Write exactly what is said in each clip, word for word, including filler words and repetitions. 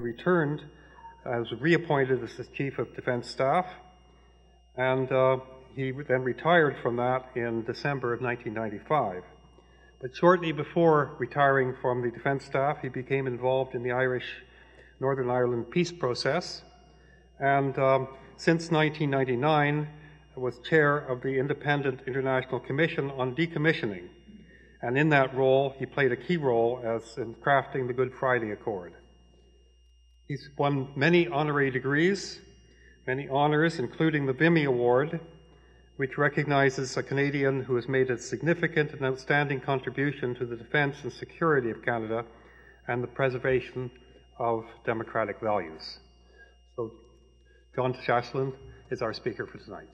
returned, uh, was reappointed as the Chief of Defense Staff, and uh, he then retired from that in December of nineteen ninety-five. But shortly before retiring from the Defense Staff, he became involved in the Irish Northern Ireland peace process, and um, since nineteen ninety-nine was chair of the Independent International Commission on Decommissioning, and in that role he played a key role as in crafting the Good Friday Accord. He's won many honorary degrees, many honors, including the Vimy Award, which recognizes a Canadian who has made a significant and outstanding contribution to the defense and security of Canada and the preservation of democratic values. So John Shaslin is our speaker for tonight.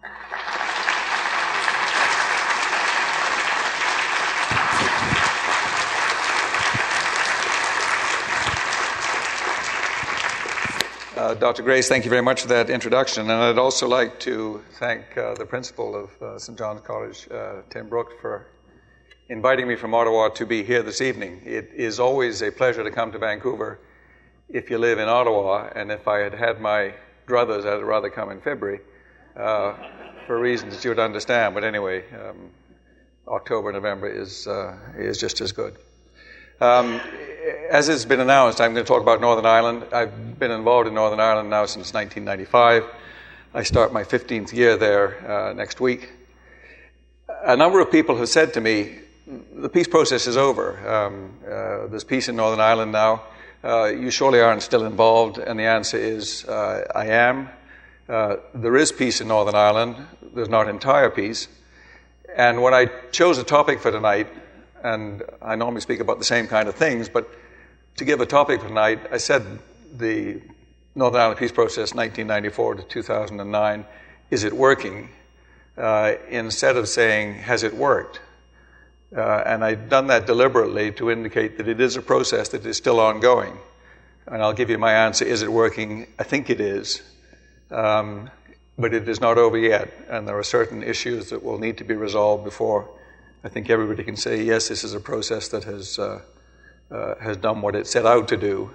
Uh, Doctor Grace, thank you very much for that introduction. And I'd also like to thank uh, the principal of uh, Saint John's College, uh, Tim Brooke, for inviting me from Ottawa to be here this evening. It is always a pleasure to come to Vancouver if you live in Ottawa, and if I had had my druthers, I'd rather come in February uh, for reasons that you would understand. But anyway, um, October, November is, uh, is just as good. Um, as has been announced, I'm going to talk about Northern Ireland. I've been involved in Northern Ireland now since nineteen ninety-five. I start my fifteenth year there uh, next week. A number of people have said to me, the peace process is over. Um, uh, there's peace in Northern Ireland now. Uh, you surely aren't still involved. And the answer is, uh, I am. Uh, there is peace in Northern Ireland. There's not entire peace. And when I chose a topic for tonight, and I normally speak about the same kind of things, but to give a topic for tonight, I said the Northern Ireland peace process, nineteen ninety-four to two thousand nine, is it working? Uh, instead of saying, has it worked? Uh, and I've done that deliberately to indicate that it is a process that is still ongoing. And I'll give you my answer, is it working? I think it is. Um, but it is not over yet, and there are certain issues that will need to be resolved before I think everybody can say, yes, this is a process that has uh, uh, has done what it set out to do.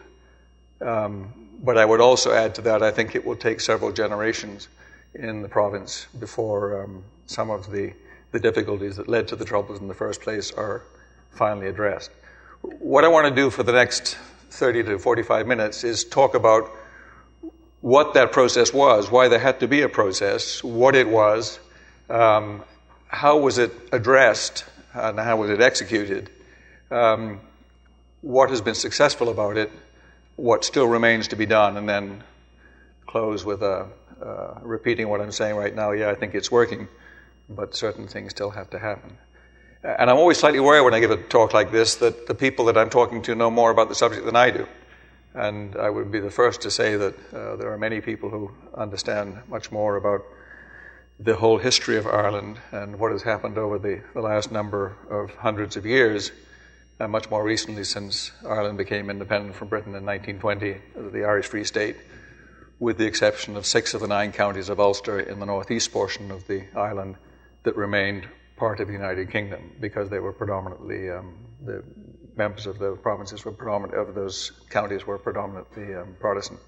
Um, but I would also add to that, I think it will take several generations in the province before um, some of the, the difficulties that led to the troubles in the first place are finally addressed. What I want to do for the next thirty to forty-five minutes is talk about what that process was, why there had to be a process, what it was, um, how was it addressed, and how was it executed, um, what has been successful about it, what still remains to be done, and then close with a, uh, repeating what I'm saying right now. Yeah, I think it's working, but certain things still have to happen. And I'm always slightly worried when I give a talk like this that the people that I'm talking to know more about the subject than I do. And I would be the first to say that uh, there are many people who understand much more about the whole history of Ireland and what has happened over the, the last number of hundreds of years, and much more recently since Ireland became independent from Britain in nineteen twenty, the Irish Free State, with the exception of six of the nine counties of Ulster in the northeast portion of the island that remained part of the United Kingdom, because they were predominantly, um, the members of the provinces were predominant, of those counties were predominantly um, Protestant.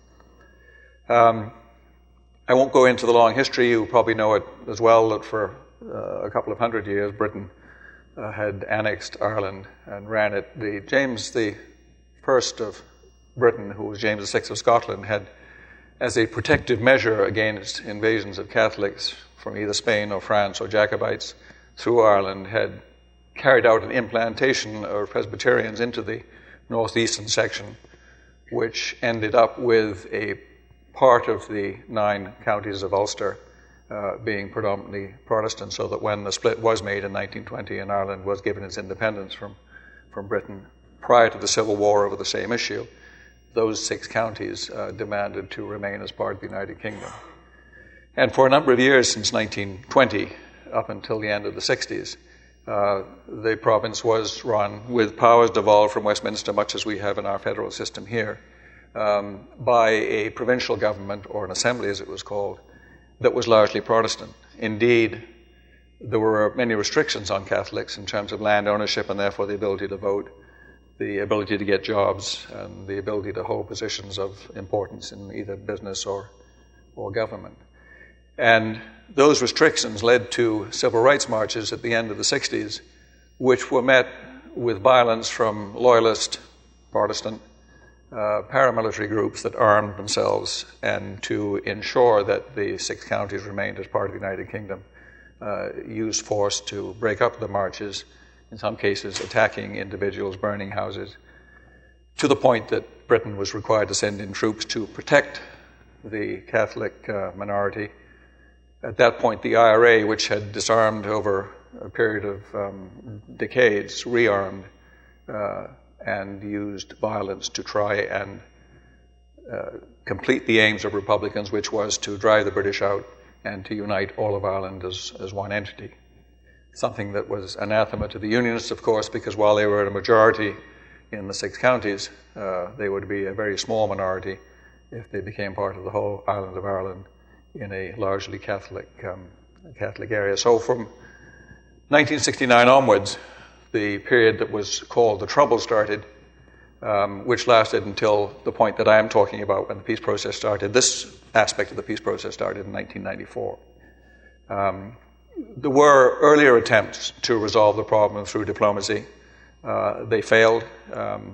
Um, I won't go into the long history. You probably know it as well, that for uh, a couple of hundred years, Britain uh, had annexed Ireland and ran it. The James the First of Britain, who was James the Sixth of Scotland, had, as a protective measure against invasions of Catholics from either Spain or France or Jacobites through Ireland, had carried out an implantation of Presbyterians into the northeastern section, which ended up with a part of the nine counties of Ulster uh, being predominantly Protestant, so that when the split was made in nineteen twenty and Ireland was given its independence from, from Britain, prior to the Civil War over the same issue, those six counties uh, demanded to remain as part of the United Kingdom. And for a number of years since nineteen twenty, up until the end of the sixties, uh, the province was run with powers devolved from Westminster, much as we have in our federal system here, Um, by a provincial government, or an assembly as it was called, that was largely Protestant. Indeed, there were many restrictions on Catholics in terms of land ownership and therefore the ability to vote. the ability to get jobs and the ability to hold positions of importance in either business or, or government. And those restrictions led to civil rights marches at the end of the sixties, which were met with violence from loyalist, Protestant, uh, paramilitary groups that armed themselves, and to ensure that the six counties remained as part of the United Kingdom, uh, used force to break up the marches, in some cases attacking individuals, burning houses, to the point that Britain was required to send in troops to protect the Catholic uh, minority. At that point, the I R A, which had disarmed over a period of um, decades, rearmed uh, and used violence to try and uh, complete the aims of Republicans, which was to drive the British out and to unite all of Ireland as, as one entity. Something that was anathema to the Unionists, of course, because while they were a majority in the six counties, uh, they would be a very small minority if they became part of the whole island of Ireland in a largely Catholic um, Catholic area. So from nineteen sixty-nine onwards, the period that was called the Troubles started, um, which lasted until the point that I am talking about when the peace process started. This aspect of the peace process started in nineteen ninety-four. Um, there were earlier attempts to resolve the problem through diplomacy. Uh, they failed. Um,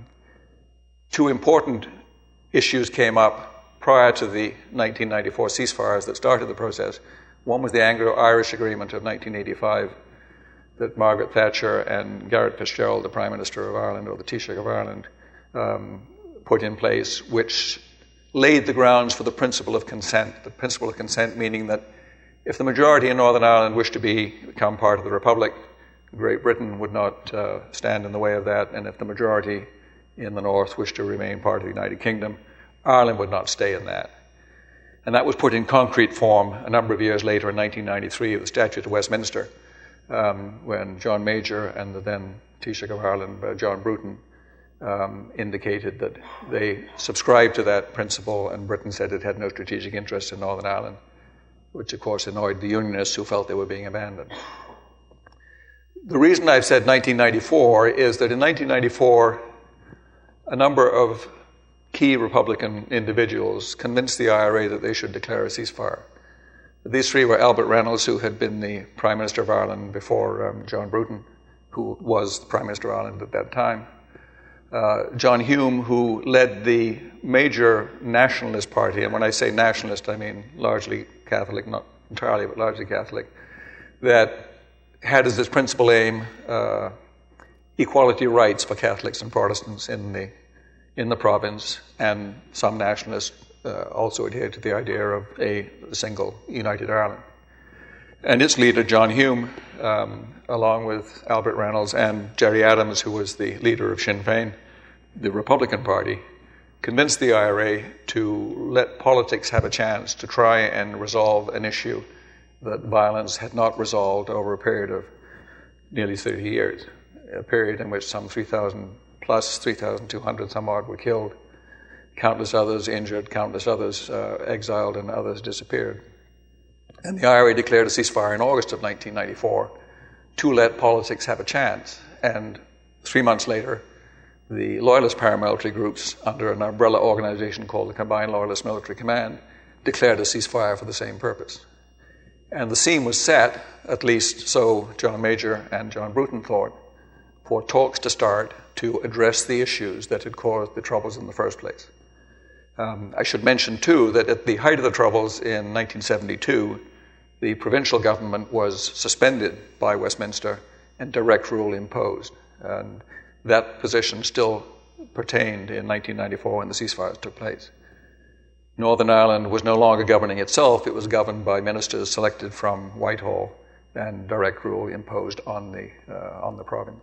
two important issues came up prior to the nineteen ninety-four ceasefires that started the process. One was the Anglo-Irish Agreement of nineteen eighty-five that Margaret Thatcher and Garret Fitzgerald, the Prime Minister of Ireland, or the Taoiseach of Ireland, um, put in place, which laid the grounds for the principle of consent. The principle of consent meaning that if the majority in Northern Ireland wished to be, become part of the Republic, Great Britain would not uh, stand in the way of that, and if the majority in the North wished to remain part of the United Kingdom, Ireland would not stay in that. And that was put in concrete form a number of years later in nineteen ninety-three with the Statute of Westminster, um, when John Major and the then Taoiseach of Ireland, uh, John Bruton, um, indicated that they subscribed to that principle, and Britain said it had no strategic interest in Northern Ireland, which of course annoyed the Unionists who felt they were being abandoned. The reason I've said nineteen ninety-four is that in nineteen ninety-four, a number of key Republican individuals convinced the I R A that they should declare a ceasefire. These three were Albert Reynolds, who had been the Prime Minister of Ireland before um, John Bruton, who was the Prime Minister of Ireland at that time. Uh, John Hume, who led the major nationalist party, and when I say nationalist, I mean largely Catholic, not entirely, but largely Catholic, that had as its principal aim uh, equality rights for Catholics and Protestants in the in the province, and some nationalists uh, also adhered to the idea of a single united Ireland. And its leader, John Hume, um, along with Albert Reynolds and Gerry Adams, who was the leader of Sinn Féin, the Republican Party, convinced the I R A to let politics have a chance to try and resolve an issue that violence had not resolved over a period of nearly thirty years, a period in which some three thousand plus, three thousand two hundred some odd were killed, countless others injured, countless others uh, exiled, and others disappeared. And the I R A declared a ceasefire in August of nineteen ninety-four to let politics have a chance. And three months later, the Loyalist paramilitary groups, under an umbrella organization called the Combined Loyalist Military Command, declared a ceasefire for the same purpose. And the scene was set, at least so John Major and John Bruton thought, for talks to start to address the issues that had caused the Troubles in the first place. Um, I should mention, too, that at the height of the Troubles in nineteen seventy-two, the provincial government was suspended by Westminster and direct rule imposed. And that position still pertained in nineteen ninety-four when the ceasefires took place. Northern Ireland was no longer governing itself. It was governed by ministers selected from Whitehall and direct rule imposed on the, uh, on the province.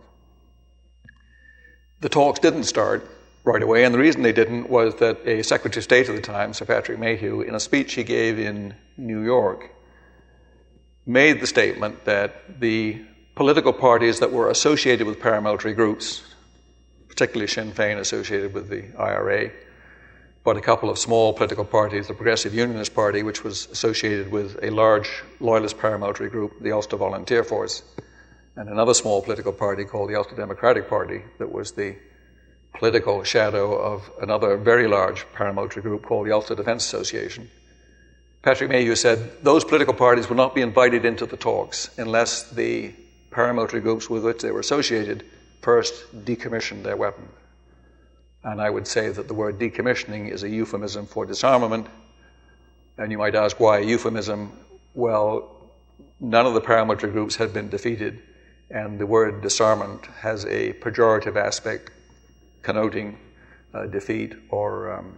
The talks didn't start right away, and the reason they didn't was that a Secretary of State at the time, Sir Patrick Mayhew, in a speech he gave in New York, made the statement that the political parties that were associated with paramilitary groups, particularly Sinn Féin associated with the I R A, but a couple of small political parties, the Progressive Unionist Party, which was associated with a large loyalist paramilitary group, the Ulster Volunteer Force, and another small political party called the Ulster Democratic Party that was the political shadow of another very large paramilitary group called the Ulster Defence Association. Patrick Mayhew said those political parties would not be invited into the talks unless the paramilitary groups with which they were associated first decommissioned their weapons. And I would say that the word decommissioning is a euphemism for disarmament. And you might ask, why a euphemism? Well, none of the paramilitary groups had been defeated, and the word disarmament has a pejorative aspect connoting uh, defeat or, um,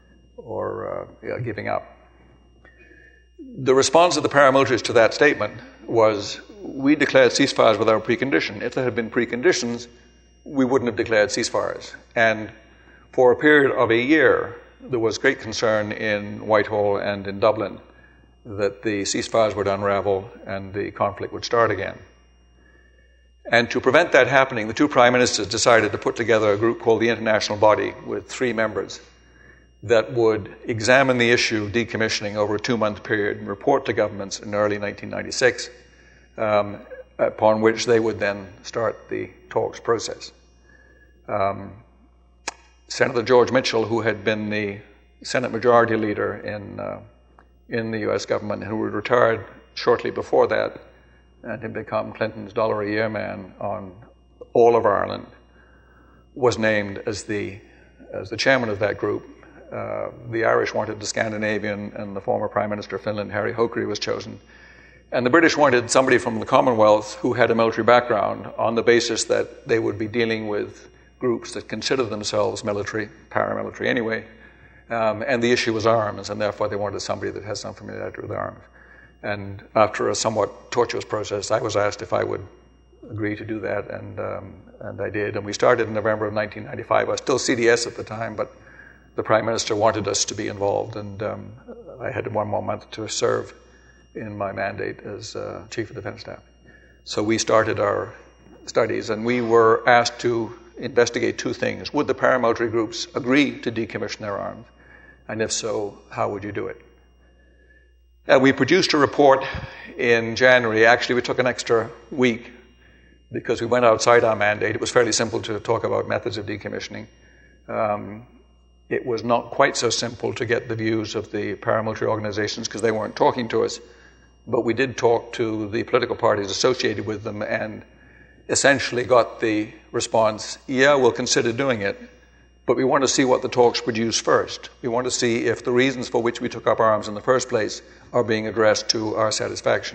or uh, yeah, giving up. The response of the paramilitaries to that statement was, we declared ceasefires without precondition. If there had been preconditions, we wouldn't have declared ceasefires. And for a period of a year, there was great concern in Whitehall and in Dublin that the ceasefires would unravel and the conflict would start again. And to prevent that happening, the two prime ministers decided to put together a group called the International Body with three members that would examine the issue of decommissioning over a two-month period and report to governments in early nineteen ninety-six, um, upon which they would then start the talks process. Um, Senator George Mitchell, who had been the Senate Majority Leader in uh, in the U S government, and who had retired shortly before that, and had become Clinton's dollar a year man on all of Ireland, was named as the as the chairman of that group. Uh, the Irish wanted the Scandinavian, and the former Prime Minister of Finland, Harry Hokery, was chosen. And the British wanted somebody from the Commonwealth who had a military background, on the basis that they would be dealing with groups that consider themselves military, paramilitary anyway, um, and the issue was arms, and therefore they wanted somebody that has some familiarity with arms. And after a somewhat tortuous process, I was asked if I would agree to do that, and um, and I did. And we started in November of nineteen ninety-five. I was still C D S at the time, but the Prime Minister wanted us to be involved, and um, I had one more month to serve in my mandate as uh, Chief of Defence Staff. So we started our studies, and we were asked to investigate two things. Would the paramilitary groups agree to decommission their arms? And if so, how would you do it? And we produced a report in January. Actually, we took an extra week because we went outside our mandate. It was fairly simple to talk about methods of decommissioning. Um, it was not quite so simple to get the views of the paramilitary organizations because they weren't talking to us. But we did talk to the political parties associated with them and essentially got the response, yeah, we'll consider doing it, but we want to see what the talks produce first. We want to see if the reasons for which we took up arms in the first place are being addressed to our satisfaction.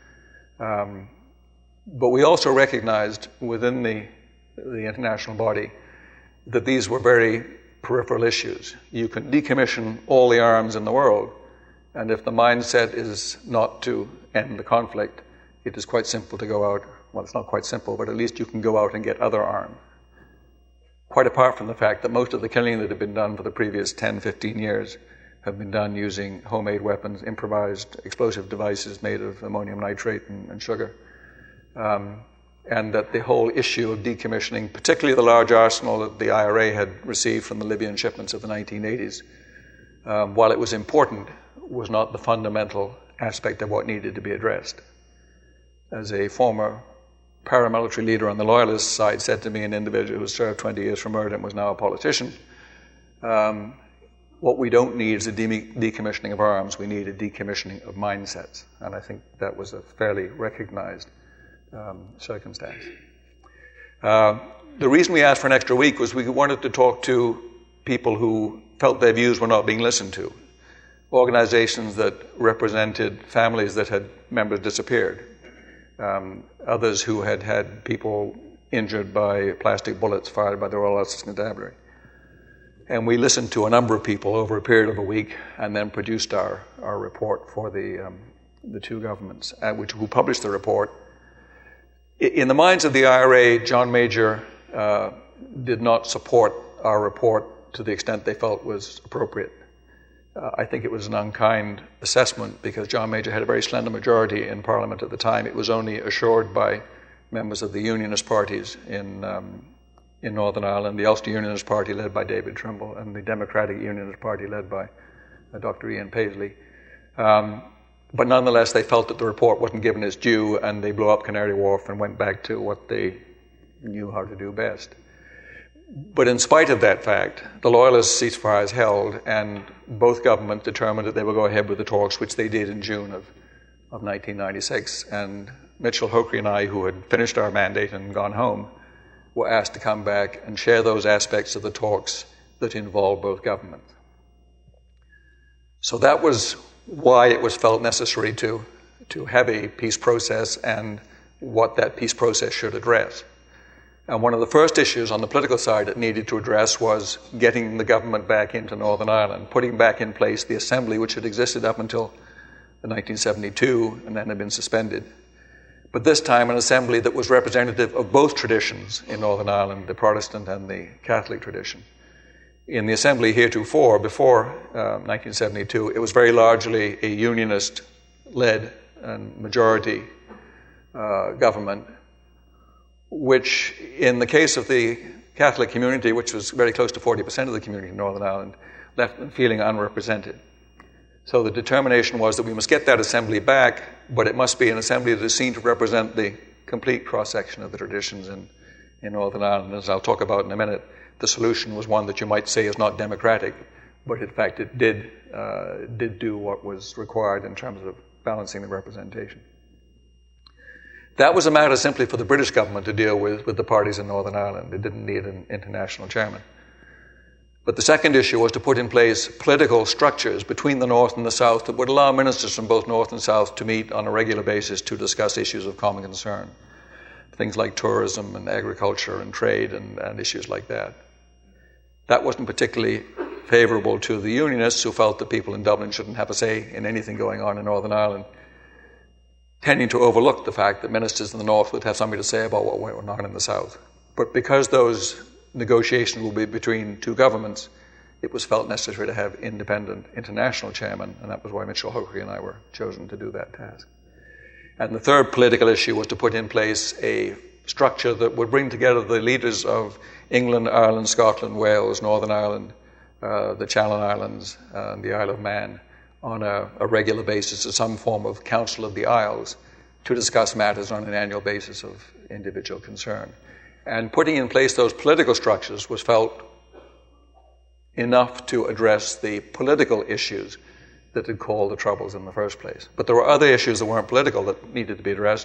Um, but we also recognized within the, the international body that these were very peripheral issues. You can decommission all the arms in the world, and if the mindset is not to end the conflict, it is quite simple to go out. Well, it's not quite simple, but at least you can go out and get other arms. Quite apart from the fact that most of the killing that had been done for the previous ten, fifteen years have been done using homemade weapons, improvised explosive devices made of ammonium nitrate and, and sugar. Um, and that the whole issue of decommissioning, particularly the large arsenal that the I R A had received from the Libyan shipments of the nineteen eighties, um, while it was important, was not the fundamental aspect of what needed to be addressed. As a former paramilitary leader on the loyalist side said to me, an individual who served twenty years for murder and was now a politician, um, what we don't need is a de- decommissioning of arms, we need a decommissioning of mindsets. And I think that was a fairly recognized um, circumstance. Uh, the reason we asked for an extra week was we wanted to talk to people who felt their views were not being listened to, organizations that represented families that had members disappeared, Um, others who had had people injured by plastic bullets fired by the Royal Ulster Constabulary. And we listened to a number of people over a period of a week and then produced our, our report for the, um, the two governments, uh, which, who published the report. In the minds of the I R A, John Major uh, did not support our report to the extent they felt was appropriate. Uh, I think it was an unkind assessment because John Major had a very slender majority in Parliament at the time. It was only assured by members of the Unionist parties in um, in Northern Ireland, the Ulster Unionist Party led by David Trimble and the Democratic Unionist Party led by uh, Doctor Ian Paisley. Um, but nonetheless, they felt that the report wasn't given its due, and they blew up Canary Wharf and went back to what they knew how to do best. But in spite of that fact, the Loyalist ceasefires held, and both governments determined that they would go ahead with the talks, which they did in June of, of nineteen ninety-six. And Mitchell Hokery and I, who had finished our mandate and gone home, were asked to come back and share those aspects of the talks that involved both governments. So that was why it was felt necessary to, to have a peace process and what that peace process should address. And one of the first issues on the political side it needed to address was getting the government back into Northern Ireland, putting back in place the assembly which had existed up until nineteen seventy-two and then had been suspended. But this time an assembly that was representative of both traditions in Northern Ireland, the Protestant and the Catholic tradition. In the assembly heretofore, before uh, nineteen seventy-two, it was very largely a unionist-led and majority uh, government, which in the case of the Catholic community, which was very close to forty percent of the community in Northern Ireland, left them feeling unrepresented. So the determination was that we must get that assembly back, but it must be an assembly that is seen to represent the complete cross-section of the traditions in, in Northern Ireland. As I'll talk about in a minute, the solution was one that you might say is not democratic, but in fact it did, uh, did do what was required in terms of balancing the representation. That was a matter simply for the British government to deal with, with the parties in Northern Ireland. It didn't need an international chairman. But the second issue was to put in place political structures between the North and the South that would allow ministers from both North and South to meet on a regular basis to discuss issues of common concern. Things like tourism and agriculture and trade and, and issues like that. That wasn't particularly favorable to the Unionists, who felt that people in Dublin shouldn't have a say in anything going on in Northern Ireland, tending to overlook the fact that ministers in the North would have something to say about what went on in the South. But because those negotiations will be between two governments, it was felt necessary to have independent international chairmen, and that was why Mitchell Hokery and I were chosen to do that task. And the third political issue was to put in place a structure that would bring together the leaders of England, Ireland, Scotland, Wales, Northern Ireland, uh, the Channel Islands, uh, and the Isle of Man on a, a regular basis as some form of Council of the Isles to discuss matters on an annual basis of individual concern. And putting in place those political structures was felt enough to address the political issues that had caused the troubles in the first place. But there were other issues that weren't political that needed to be addressed.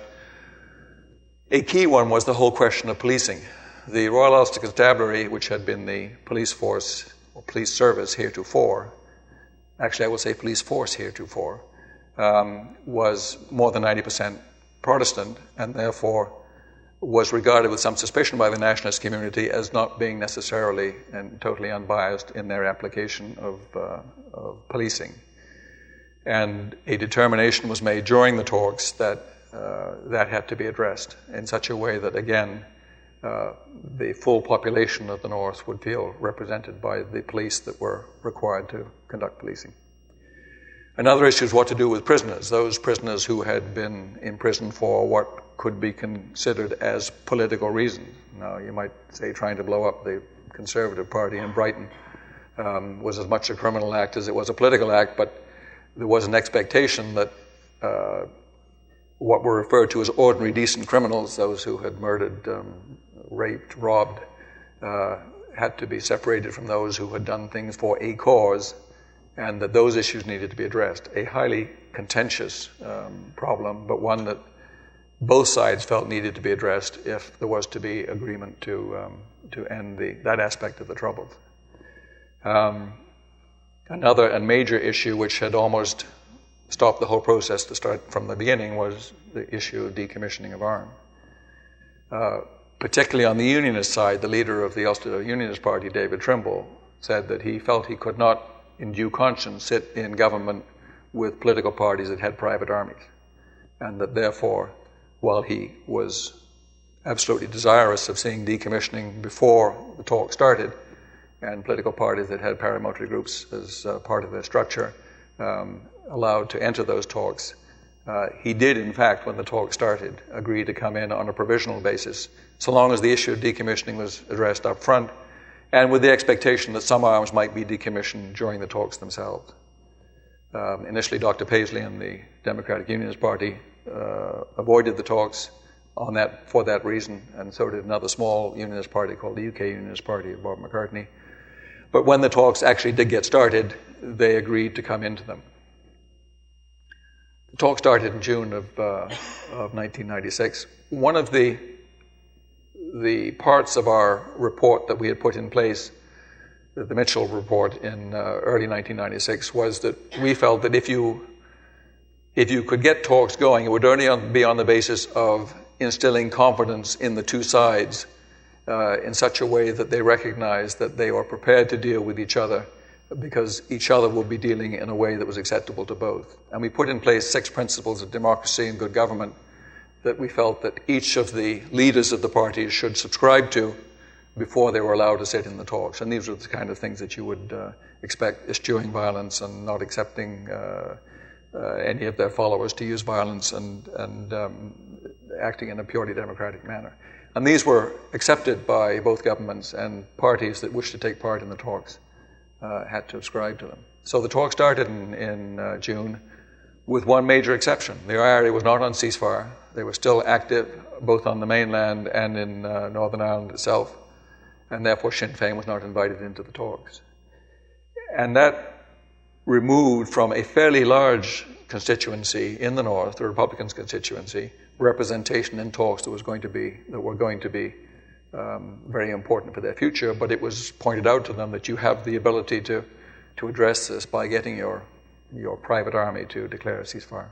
A key one was the whole question of policing. The Royal Ulster Constabulary, which had been the police force or police service heretofore, actually I will say police force heretofore, um, was more than ninety percent Protestant, and therefore was regarded with some suspicion by the nationalist community as not being necessarily and totally unbiased in their application of, uh, of policing. And a determination was made during the talks that uh, that had to be addressed in such a way that, again, uh, the full population of the North would feel represented by the police that were required to conduct policing. Another issue is what to do with prisoners, those prisoners who had been in prison for what could be considered as political reasons. Now, you might say trying to blow up the Conservative Party in Brighton um, was as much a criminal act as it was a political act, but there was an expectation that uh, what were referred to as ordinary decent criminals, those who had murdered, um, raped, robbed, uh, had to be separated from those who had done things for a cause, and that those issues needed to be addressed. A highly contentious um, problem, but one that both sides felt needed to be addressed if there was to be agreement to um, to end the, that aspect of the troubles. Um, another and major issue which had almost stopped the whole process to start from the beginning was the issue of decommissioning of arms. Uh, particularly on the Unionist side, the leader of the Ulster Unionist Party, David Trimble, said that he felt he could not in due conscience sit in government with political parties that had private armies, and that therefore, while he was absolutely desirous of seeing decommissioning before the talk started, and political parties that had paramilitary groups as uh, part of their structure um, allowed to enter those talks, uh, he did, in fact, when the talk started, agree to come in on a provisional basis, so long as the issue of decommissioning was addressed up front, and with the expectation that some arms might be decommissioned during the talks themselves. Um, initially, Doctor Paisley and the Democratic Unionist Party uh, avoided the talks, on that for that reason, and so did another small unionist party called the U K Unionist Party of Bob McCartney. But when the talks actually did get started, they agreed to come into them. The talk started in June of, uh, of nineteen ninety-six. One of the, the parts of our report that we had put in place, the Mitchell report in uh, early nineteen ninety-six, was that we felt that if you, if you could get talks going, it would only be on the basis of instilling confidence in the two sides uh, in such a way that they recognize that they are prepared to deal with each other, because each other would be dealing in a way that was acceptable to both. And we put in place six principles of democracy and good government that we felt that each of the leaders of the parties should subscribe to before they were allowed to sit in the talks. And these were the kind of things that you would uh, expect: eschewing violence and not accepting uh, uh, any of their followers to use violence, and, and um, acting in a purely democratic manner. And these were accepted by both governments, and parties that wished to take part in the talks uh, had to subscribe to them. So the talks started in, in uh, June, with one major exception. The I R A was not on ceasefire. They were still active both on the mainland and in uh, Northern Ireland itself, and therefore Sinn Féin was not invited into the talks. And that removed from a fairly large constituency in the north, the Republicans' constituency, representation in talks that was going to be that were going to be um, very important for their future. But it was pointed out to them that you have the ability to to address this by getting your your private army to declare a ceasefire.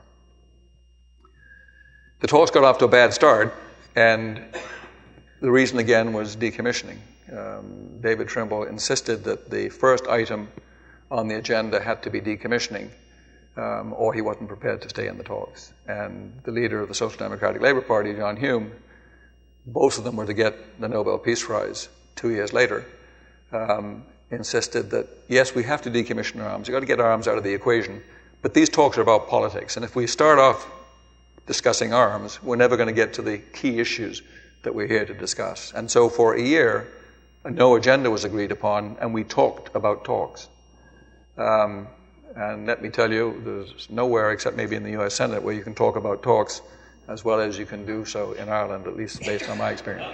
The talks got off to a bad start, and the reason again was decommissioning. Um, David Trimble insisted that the first item on the agenda had to be decommissioning, um, or he wasn't prepared to stay in the talks. And the leader of the Social Democratic Labour Party, John Hume, both of them were to get the Nobel Peace Prize two years later, um, insisted that, yes, we have to decommission arms. You've got to get arms out of the equation, but these talks are about politics. And if we start off discussing arms, we're never going to get to the key issues that we're here to discuss. And so for a year, no agenda was agreed upon, and we talked about talks. Um, and let me tell you, there's nowhere except maybe in the U S Senate where you can talk about talks as well as you can do so in Ireland, at least based on my experience.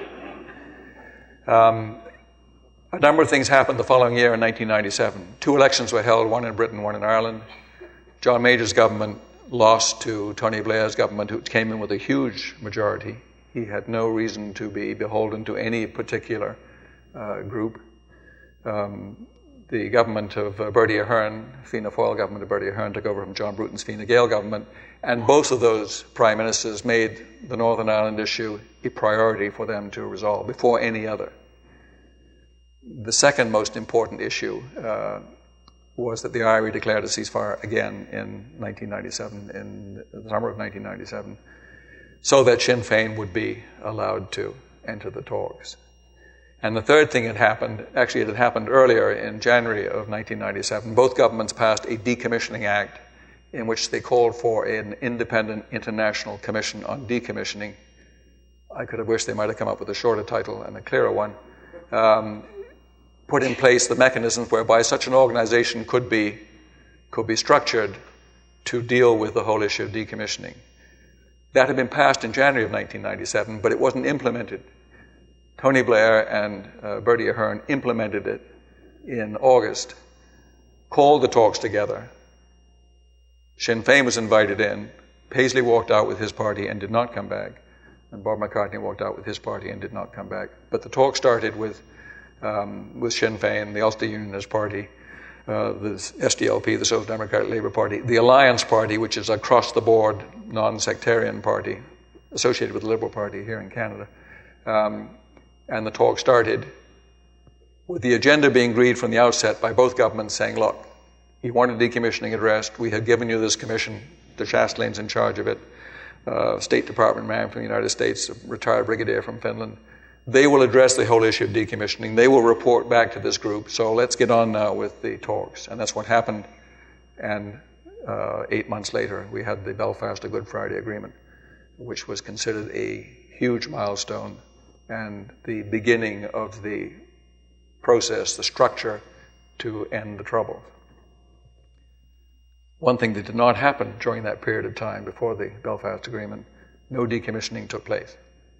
Um, a number of things happened the following year in nineteen ninety-seven. Two elections were held, one in Britain, one in Ireland. John Major's government lost to Tony Blair's government, who came in with a huge majority. He had no reason to be beholden to any particular uh, group. Um, the government of uh, Bertie Ahern, Fianna Fáil government of Bertie Ahern, took over from John Bruton's Fine Gael government, and both of those prime ministers made the Northern Ireland issue a priority for them to resolve before any other. The second most important issue uh, was that the I R A declared a ceasefire again in nineteen ninety-seven, in the summer of nineteen ninety-seven, so that Sinn Féin would be allowed to enter the talks. And the third thing had happened, actually it had happened earlier in January of nineteen ninety-seven. Both governments passed a decommissioning act in which they called for an independent international commission on decommissioning. I could have wished they might have come up with a shorter title and a clearer one. Um, put in place the mechanisms whereby such an organization could be, could be structured to deal with the whole issue of decommissioning. That had been passed in January of nineteen ninety-seven, but it wasn't implemented. Tony Blair and uh, Bertie Ahern implemented it in August, called the talks together. Sinn Féin was invited in. Paisley walked out with his party and did not come back. And Bob McCartney walked out with his party and did not come back. But the talk started with um, with Sinn Féin, the Ulster Unionist Party, uh, the S D L P, the Social Democratic Labour Party, the Alliance Party, which is across-the-board non-sectarian party associated with the Liberal Party here in Canada. Um, and the talk started with the agenda being agreed from the outset by both governments saying, look, you wanted decommissioning addressed. We have given you this commission. De Chastelain's in charge of it. Uh, State Department man from the United States, a retired brigadier from Finland. They will address the whole issue of decommissioning. They will report back to this group. So let's get on now with the talks. And that's what happened. And uh, eight months later, we had the Belfast Good Friday Agreement, which was considered a huge milestone and the beginning of the process, the structure to end the Troubles. One thing that did not happen during that period of time before the Belfast Agreement, no decommissioning took place.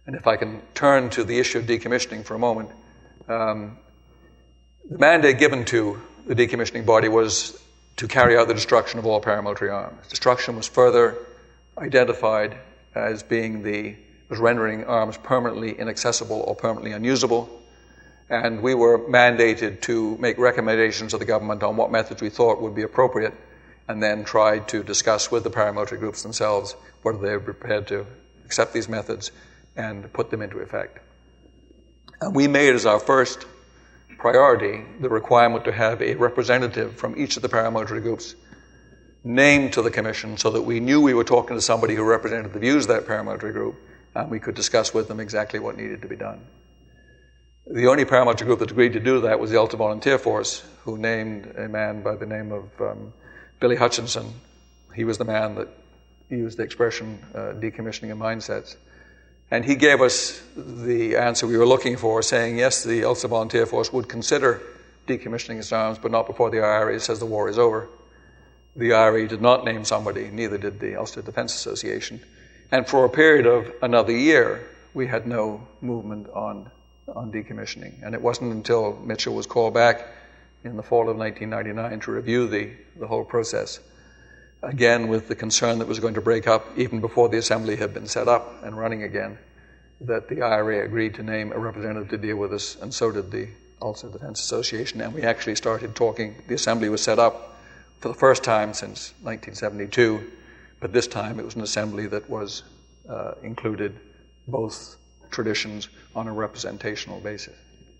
And if I can turn to the issue of decommissioning for a moment, um, the mandate given to the decommissioning body was to carry out the destruction of all paramilitary arms. Destruction was further identified as being the, as rendering arms permanently inaccessible or permanently unusable. And we were mandated to make recommendations to the government on what methods we thought would be appropriate, and then tried to discuss with the paramilitary groups themselves whether they were prepared to accept these methods and put them into effect. And we made as our first priority the requirement to have a representative from each of the paramilitary groups named to the commission so that we knew we were talking to somebody who represented the views of that paramilitary group, and we could discuss with them exactly what needed to be done. The only paramilitary group that agreed to do that was the Ulster Volunteer Force, who named a man by the name of um, Billy Hutchinson. He was the man that used the expression uh, decommissioning of mindsets. And he gave us the answer we were looking for, saying, yes, the Ulster Volunteer Force would consider decommissioning its arms, but not before the I R A says the war is over. The I R A did not name somebody, neither did the Ulster Defence Association. And for a period of another year, we had no movement on, on decommissioning. And it wasn't until Mitchell was called back in the fall of nineteen ninety-nine to review the, the whole process, again with the concern that was going to break up even before the assembly had been set up and running again, that the I R A agreed to name a representative to deal with us, and so did the Ulster Defence Association. And we actually started talking. The assembly was set up for the first time since nineteen seventy-two, but this time it was an assembly that was uh, included both traditions on a representational basis.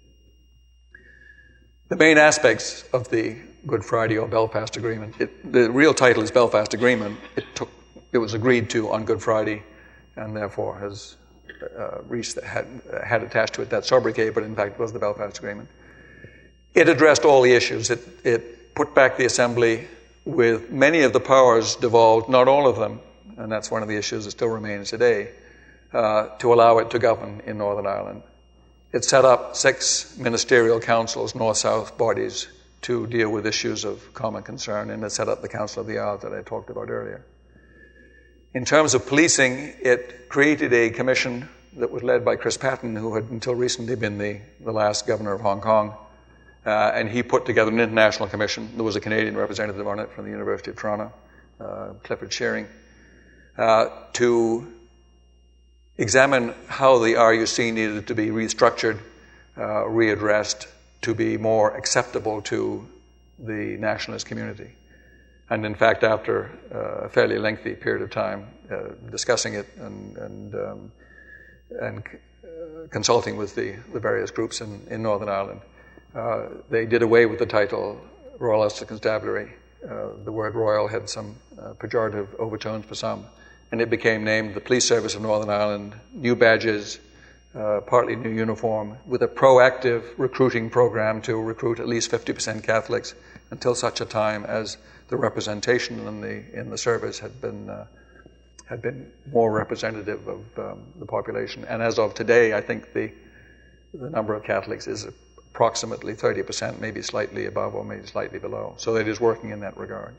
The main aspects of the Good Friday or Belfast Agreement, it, the real title is Belfast Agreement. It took, it was agreed to on Good Friday, and therefore has uh, reached had, had attached to it that sobriquet, but in fact it was the Belfast Agreement. It addressed all the issues. It, it put back the Assembly with many of the powers devolved, not all of them, and that's one of the issues that still remains today, uh, to allow it to govern in Northern Ireland. It set up six ministerial councils, north-south bodies, to deal with issues of common concern, and it set up the Council of the Isles that I talked about earlier. In terms of policing, it created a commission that was led by Chris Patten, who had until recently been the, the last governor of Hong Kong, uh, and he put together an international commission. There was a Canadian representative on it from the University of Toronto, uh, Clifford Shearing, uh, to examine how the R U C needed to be restructured, uh, readdressed, to be more acceptable to the nationalist community. And in fact, after uh, a fairly lengthy period of time uh, discussing it and and, um, and uh, consulting with the, the various groups in, in Northern Ireland, uh, they did away with the title Royal Ulster Constabulary. Uh, the word royal had some uh, pejorative overtones for some, and it became named the Police Service of Northern Ireland, new badges, uh, partly new uniform, with a proactive recruiting program to recruit at least fifty percent Catholics until such a time as the representation in the in the service had been uh, had been more representative of um, the population. And as of today, I think the the number of Catholics is approximately thirty percent, maybe slightly above or maybe slightly below. So it is working in that regard.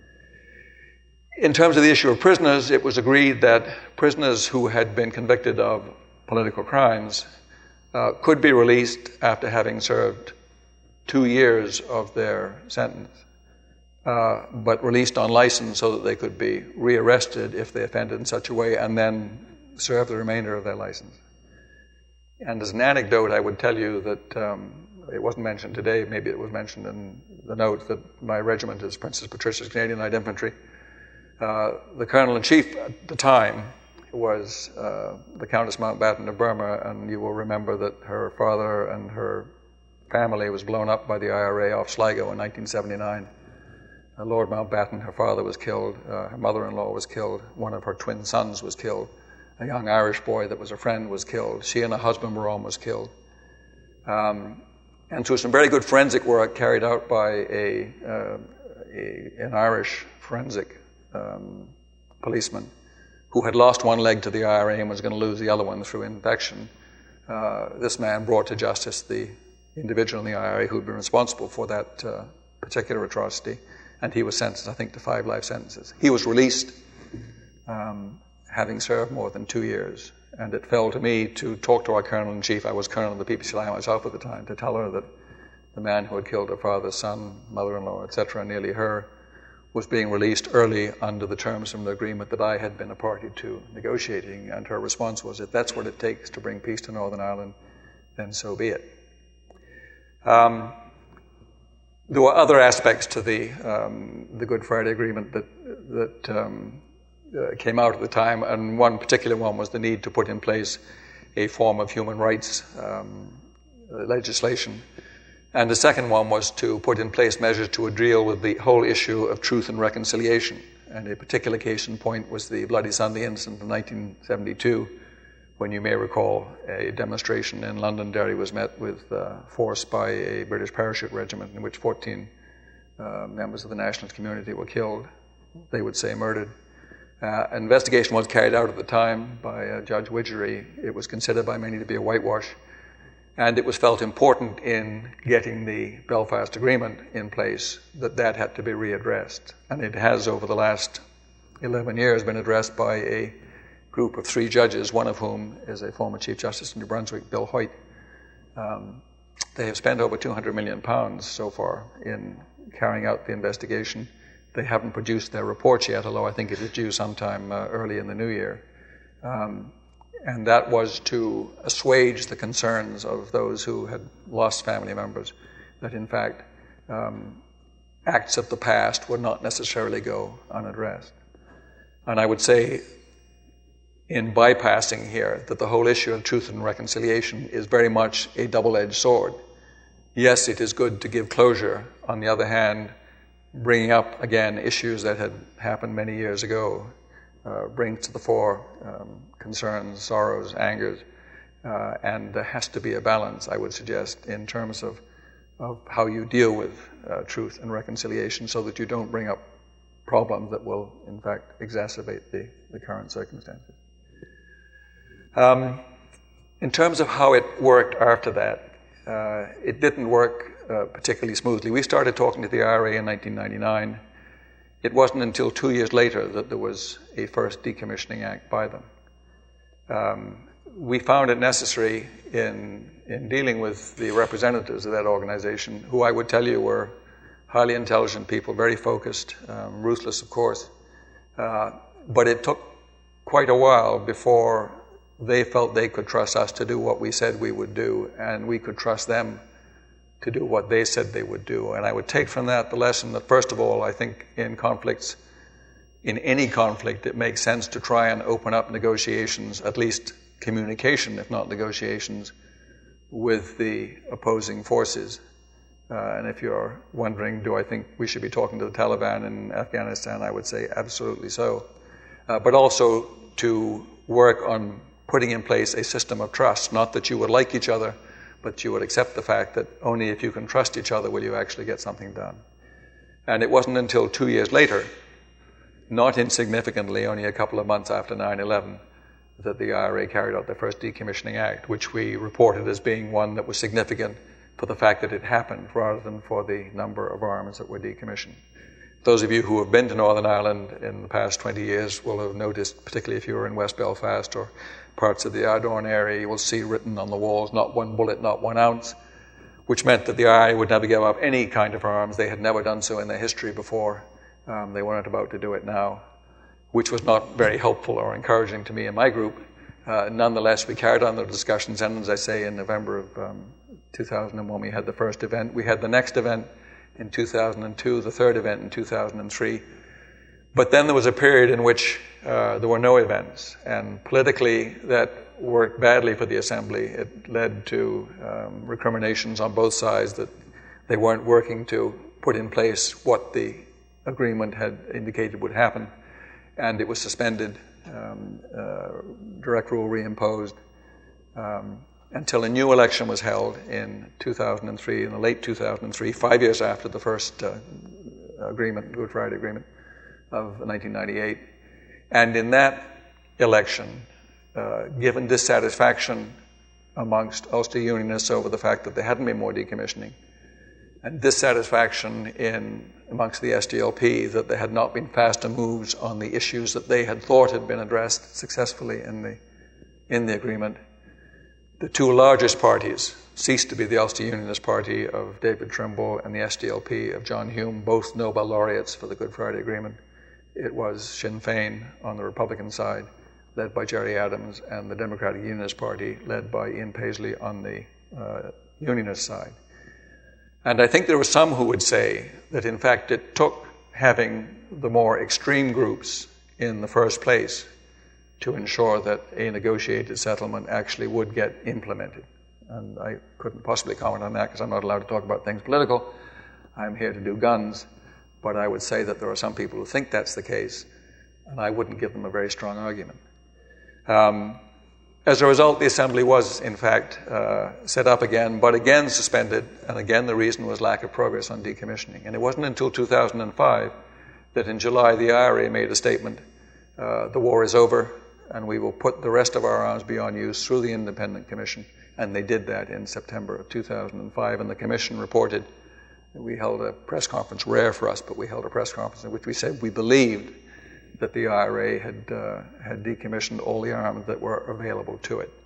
In terms of the issue of prisoners, it was agreed that prisoners who had been convicted of political crimes uh, could be released after having served two years of their sentence, uh, but released on license so that they could be rearrested if they offended in such a way and then serve the remainder of their license. And as an anecdote, I would tell you that um, it wasn't mentioned today, maybe it was mentioned in the notes, that my regiment is Princess Patricia's Canadian Light Infantry. Uh, the Colonel-in-Chief at the time was uh, the Countess Mountbatten of Burma, and you will remember that her father and her family was blown up by the I R A off Sligo in nineteen seventy-nine. Uh, Lord Mountbatten, her father, was killed. Uh, her mother-in-law was killed. One of her twin sons was killed. A young Irish boy that was a friend was killed. She and her husband were almost killed. Um, and through some very good forensic work carried out by a, uh, a an Irish forensic Um, policeman who had lost one leg to the I R A and was going to lose the other one through infection. Uh, this man brought to justice the individual in the I R A who had been responsible for that uh, particular atrocity, and he was sentenced, I think, to five life sentences. He was released, um, having served more than two years. And it fell to me to talk to our Colonel-in-Chief. I was Colonel of the P P C L I myself at the time, to tell her that the man who had killed her father's son, mother-in-law, et cetera, nearly her, was being released early under the terms of an agreement that I had been a party to negotiating. And her response was, if that's what it takes to bring peace to Northern Ireland, then so be it. Um, there were other aspects to the um, the Good Friday Agreement that that um, uh, came out at the time, and one particular one was the need to put in place a form of human rights um, legislation. And the second one was to put in place measures to deal with the whole issue of truth and reconciliation. And a particular case in point was the Bloody Sunday incident in nineteen seventy-two, when you may recall a demonstration in Londonderry was met with uh, force by a British parachute regiment in which fourteen uh, members of the nationalist community were killed, they would say murdered. Uh, an investigation was carried out at the time by uh, Judge Widgery. It was considered by many to be a whitewash. And it was felt important in getting the Belfast Agreement in place that that had to be readdressed. And it has, over the last eleven years, been addressed by a group of three judges, one of whom is a former Chief Justice in New Brunswick, Bill Hoyt. Um, they have spent over two hundred million pounds so far in carrying out the investigation. They haven't produced their reports yet, although I think it is due sometime uh, early in the new year. Um, And that was to assuage the concerns of those who had lost family members, that in fact um, acts of the past would not necessarily go unaddressed. And I would say, in bypassing here, that the whole issue of truth and reconciliation is very much a double-edged sword. Yes, it is good to give closure. On the other hand, bringing up again issues that had happened many years ago uh, brings to the fore um, concerns, sorrows, angers, uh, and there has to be a balance, I would suggest, in terms of, of how you deal with uh, truth and reconciliation, so that you don't bring up problems that will, in fact, exacerbate the, the current circumstances. Um, in terms of how it worked after that, uh, it didn't work uh, particularly smoothly. We started talking to the I R A in nineteen ninety-nine. It wasn't until two years later that there was a first decommissioning act by them. Um, we found it necessary in, in dealing with the representatives of that organization, who I would tell you were highly intelligent people, very focused, um, ruthless, of course. Uh, but it took quite a while before they felt they could trust us to do what we said we would do, and we could trust them to do what they said they would do. And I would take from that the lesson that, first of all, I think in conflicts, in any conflict, it makes sense to try and open up negotiations, at least communication, if not negotiations, with the opposing forces. Uh, and if you're wondering, do I think we should be talking to the Taliban in Afghanistan, I would say absolutely so. Uh, but also to work on putting in place a system of trust, not that you would like each other, but you would accept the fact that only if you can trust each other will you actually get something done. And it wasn't until two years later, not insignificantly, only a couple of months after nine eleven, that the I R A carried out the first decommissioning act, which we reported as being one that was significant for the fact that it happened rather than for the number of arms that were decommissioned. Those of you who have been to Northern Ireland in the past twenty years will have noticed, particularly if you were in West Belfast or parts of the Ardorn area, you will see written on the walls, not one bullet, not one ounce, which meant that the I R A would never give up any kind of arms. They had never done so in their history before. Um, they weren't about to do it now, which was not very helpful or encouraging to me and my group. Uh, nonetheless, we carried on the discussions, and as I say, in November of um, two thousand one, we had the first event. We had the next event in two thousand two, the third event in two thousand three. But then there was a period in which uh, there were no events, and politically that worked badly for the Assembly. It led to um, recriminations on both sides that they weren't working to put in place what the agreement had indicated would happen, and it was suspended, um, uh, direct rule reimposed, um, until a new election was held in two thousand three, in the late two thousand three, five years after the first uh, agreement, Good Friday Agreement of nineteen ninety-eight. And in that election, uh, given dissatisfaction amongst Ulster Unionists over the fact that there hadn't been more decommissioning, and dissatisfaction in amongst the S D L P that there had not been faster moves on the issues that they had thought had been addressed successfully in the in the agreement. The two largest parties ceased to be the Ulster Unionist Party of David Trimble and the S D L P of John Hume, both Nobel laureates for the Good Friday Agreement. It was Sinn Féin on the Republican side, led by Gerry Adams, and the Democratic Unionist Party, led by Ian Paisley on the uh, Unionist side. And I think there were some who would say that, in fact, it took having the more extreme groups in the first place to ensure that a negotiated settlement actually would get implemented. And I couldn't possibly comment on that because I'm not allowed to talk about things political. I'm here to do guns. But I would say that there are some people who think that's the case, and I wouldn't give them a very strong argument. Um, as a result, the Assembly was, in fact, uh, set up again, but again suspended, and again the reason was lack of progress on decommissioning. And it wasn't until two thousand five that in July the I R A made a statement, uh, the war is over, and we will put the rest of our arms beyond use through the Independent Commission. And they did that in September of two thousand five, and the Commission reported. We held a press conference, rare for us, but we held a press conference in which we said we believed that the I R A had uh, had decommissioned all the arms that were available to it.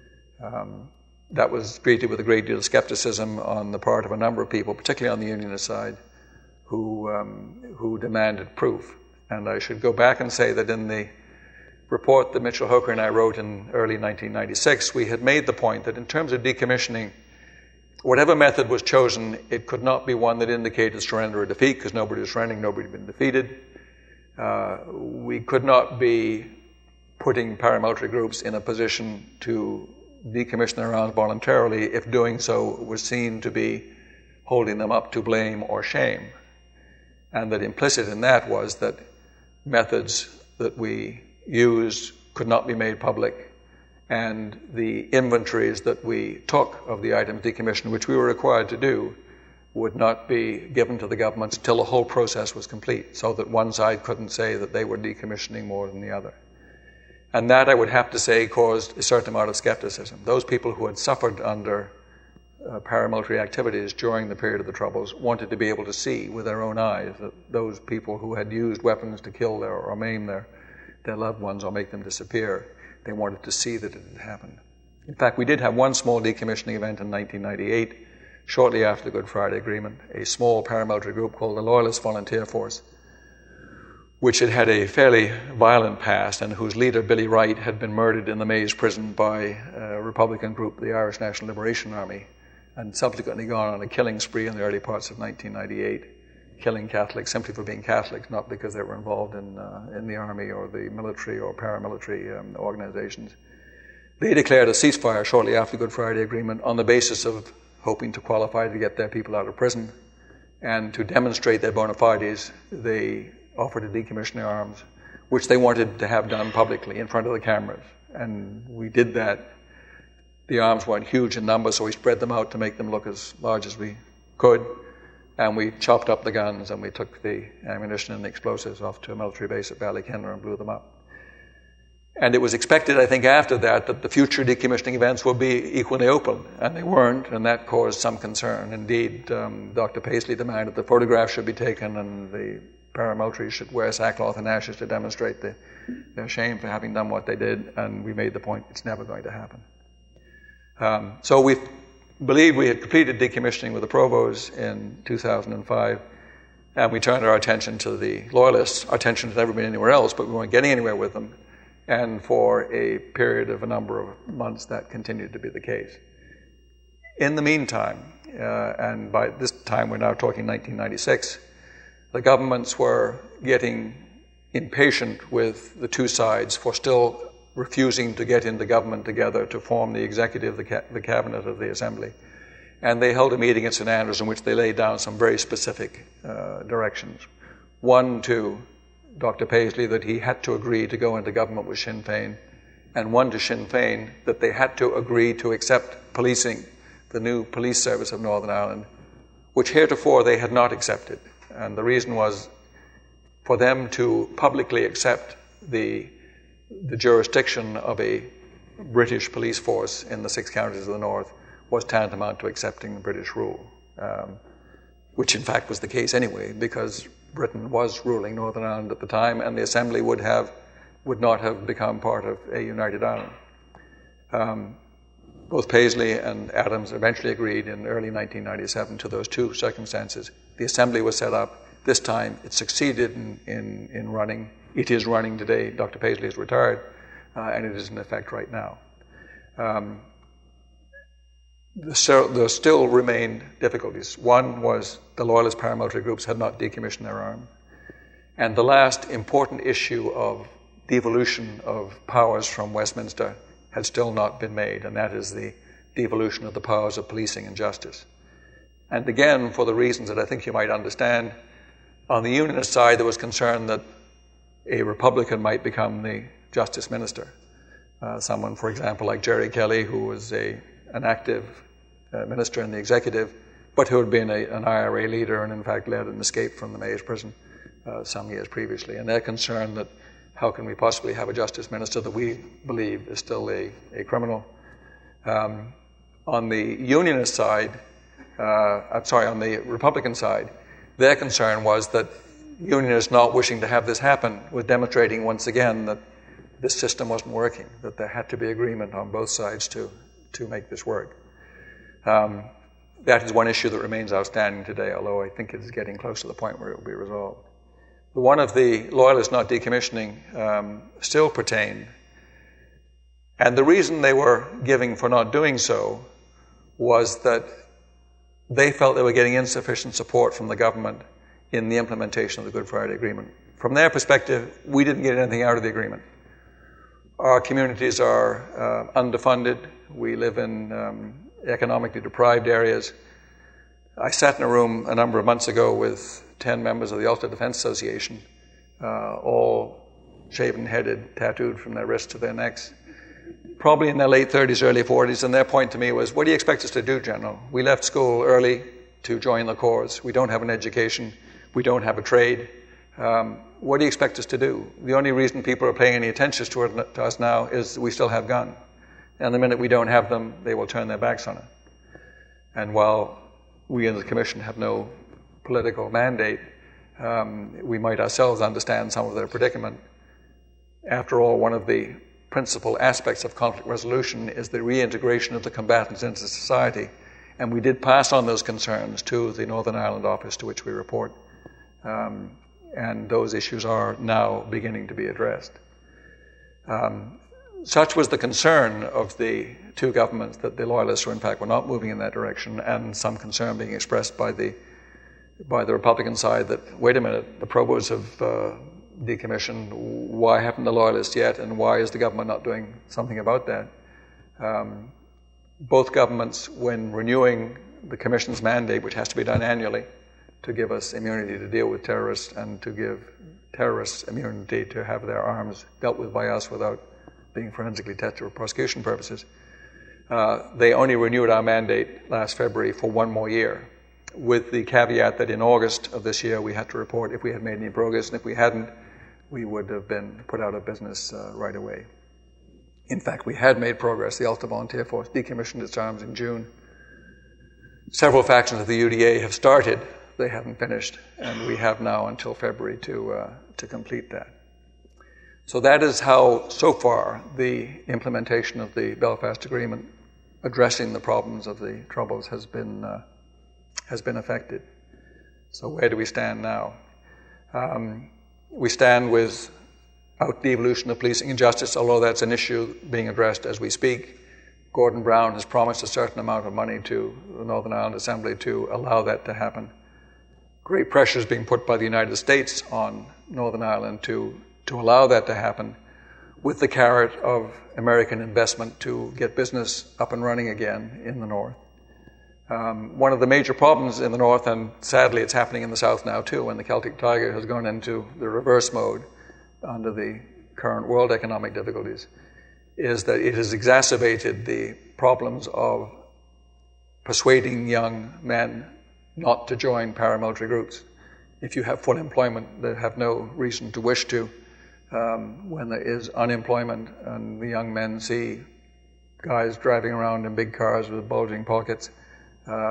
Um, that was greeted with a great deal of skepticism on the part of a number of people, particularly on the Unionist side, who um, who demanded proof. And I should go back and say that in the report that Mitchell Hooker and I wrote in early nineteen ninety-six, we had made the point that in terms of decommissioning, whatever method was chosen, it could not be one that indicated surrender or defeat, because nobody was surrendering, nobody had been defeated. Uh, we could not be putting paramilitary groups in a position to decommission their arms voluntarily if doing so was seen to be holding them up to blame or shame. And that implicit in that was that methods that we used could not be made public, and the inventories that we took of the items decommissioned, which we were required to do, would not be given to the governments until the whole process was complete, so that one side couldn't say that they were decommissioning more than the other. And that, I would have to say, caused a certain amount of skepticism. Those people who had suffered under uh, paramilitary activities during the period of the Troubles wanted to be able to see with their own eyes that those people who had used weapons to kill their or maim their, their loved ones or make them disappear, they wanted to see that it had happened. In fact, we did have one small decommissioning event in nineteen ninety-eight, shortly after the Good Friday Agreement, a small paramilitary group called the Loyalist Volunteer Force, which had had a fairly violent past and whose leader, Billy Wright, had been murdered in the Maze prison by a Republican group, the Irish National Liberation Army, and subsequently gone on a killing spree in the early parts of nineteen ninety-eight, killing Catholics simply for being Catholics, not because they were involved in uh, in the army or the military or paramilitary um, organizations. They declared a ceasefire shortly after the Good Friday Agreement on the basis of hoping to qualify to get their people out of prison. And to demonstrate their bona fides, they offered to decommission their arms, which they wanted to have done publicly in front of the cameras. And we did that. The arms weren't huge in number, so we spread them out to make them look as large as we could. And we chopped up the guns, and we took the ammunition and the explosives off to a military base at Ballykinler and blew them up. And it was expected, I think, after that, that the future decommissioning events would be equally open, and they weren't, and that caused some concern. Indeed, um, Doctor Paisley demanded the photographs should be taken, and the paramilitaries should wear sackcloth and ashes to demonstrate the, their shame for having done what they did, and we made the point it's never going to happen. Um, so we believed we had completed decommissioning with the Provos in two thousand five, and we turned our attention to the Loyalists. Our attention had never been anywhere else, but we weren't getting anywhere with them. And for a period of a number of months, that continued to be the case. In the meantime, uh, and by this time we're now talking nineteen ninety-six, the governments were getting impatient with the two sides for still refusing to get into government together to form the executive, the, ca- the cabinet of the Assembly. And they held a meeting at Saint Andrews in which they laid down some very specific uh, directions. One, to Doctor Paisley, that he had to agree to go into government with Sinn Féin, and one to Sinn Féin that they had to agree to accept policing, the new police service of Northern Ireland, which heretofore they had not accepted. And the reason was for them to publicly accept the, the jurisdiction of a British police force in the six counties of the north was tantamount to accepting the British rule. Um, which in fact was the case anyway, because Britain was ruling Northern Ireland at the time, and the Assembly would have would not have become part of a united Ireland. Um, both Paisley and Adams eventually agreed in early nineteen ninety-seven to those two circumstances. The Assembly was set up. This time it succeeded in, in, in running. It is running today. Doctor Paisley is retired, uh, and it is in effect right now. Um, So there still remained difficulties. One was the Loyalist paramilitary groups had not decommissioned their arms. And the last important issue of devolution of powers from Westminster had still not been made, and that is the devolution of the powers of policing and justice. And again, for the reasons that I think you might understand, on the Unionist side there was concern that a Republican might become the Justice Minister. Uh, someone, for example, like Jerry Kelly, who was a an active uh, minister in the executive, but who had been a, an I R A leader and in fact led an escape from the Maze prison uh, some years previously. And they're concerned that how can we possibly have a justice minister that we believe is still a, a criminal. Um, on the Unionist side, uh, I'm sorry, on the Republican side, their concern was that Unionists not wishing to have this happen was demonstrating once again that this system wasn't working, that there had to be agreement on both sides to to make this work. Um, that is one issue that remains outstanding today, although I think it is getting close to the point where it will be resolved. The one of the Loyalists not decommissioning um, still pertained, and the reason they were giving for not doing so was that they felt they were getting insufficient support from the government in the implementation of the Good Friday Agreement. From their perspective, we didn't get anything out of the agreement. Our communities are uh, underfunded. We live in um, economically deprived areas. I sat in a room a number of months ago with ten members of the Ulster Defence Association, uh, all shaven-headed, tattooed from their wrists to their necks, probably in their late thirties, early forties, and their point to me was, what do you expect us to do, General? We left school early to join the cause. We don't have an education. We don't have a trade. Um, what do you expect us to do? The only reason people are paying any attention to, it, to us now is we still have guns. And the minute we don't have them, they will turn their backs on it. And while we in the Commission have no political mandate, um, we might ourselves understand some of their predicament. After all, one of the principal aspects of conflict resolution is the reintegration of the combatants into society. And we did pass on those concerns to the Northern Ireland office to which we report. Um, and those issues are now beginning to be addressed. Um, such was the concern of the two governments that the Loyalists were in fact were not moving in that direction, and some concern being expressed by the by the Republican side that, wait a minute, the Provos have uh, decommissioned, why haven't the Loyalists yet, and why is the government not doing something about that? Um, both governments, when renewing the Commission's mandate, which has to be done annually, to give us immunity to deal with terrorists and to give terrorists immunity to have their arms dealt with by us without being forensically tested for prosecution purposes. Uh, they only renewed our mandate last February for one more year, with the caveat that in August of this year we had to report if we had made any progress, and if we hadn't, we would have been put out of business uh, right away. In fact, we had made progress. The Ulster Volunteer Force decommissioned its arms in June. Several factions of the U D A have started. They haven't finished, and we have now until February to uh, to complete that. So that is how, so far, the implementation of the Belfast Agreement, addressing the problems of the Troubles, has been uh, has been affected. So where do we stand now? Um, we stand with out devolution of policing and justice, although that's an issue being addressed as we speak. Gordon Brown has promised a certain amount of money to the Northern Ireland Assembly to allow that to happen. Great pressure is being put by the United States on Northern Ireland to, to allow that to happen, with the carrot of American investment to get business up and running again in the North. Um, one of the major problems in the North, and sadly it's happening in the South now too, when the Celtic Tiger has gone into the reverse mode under the current world economic difficulties, is that it has exacerbated the problems of persuading young men not to join paramilitary groups. If you have full employment, they have no reason to wish to. Um, when there is unemployment and the young men see guys driving around in big cars with bulging pockets, um,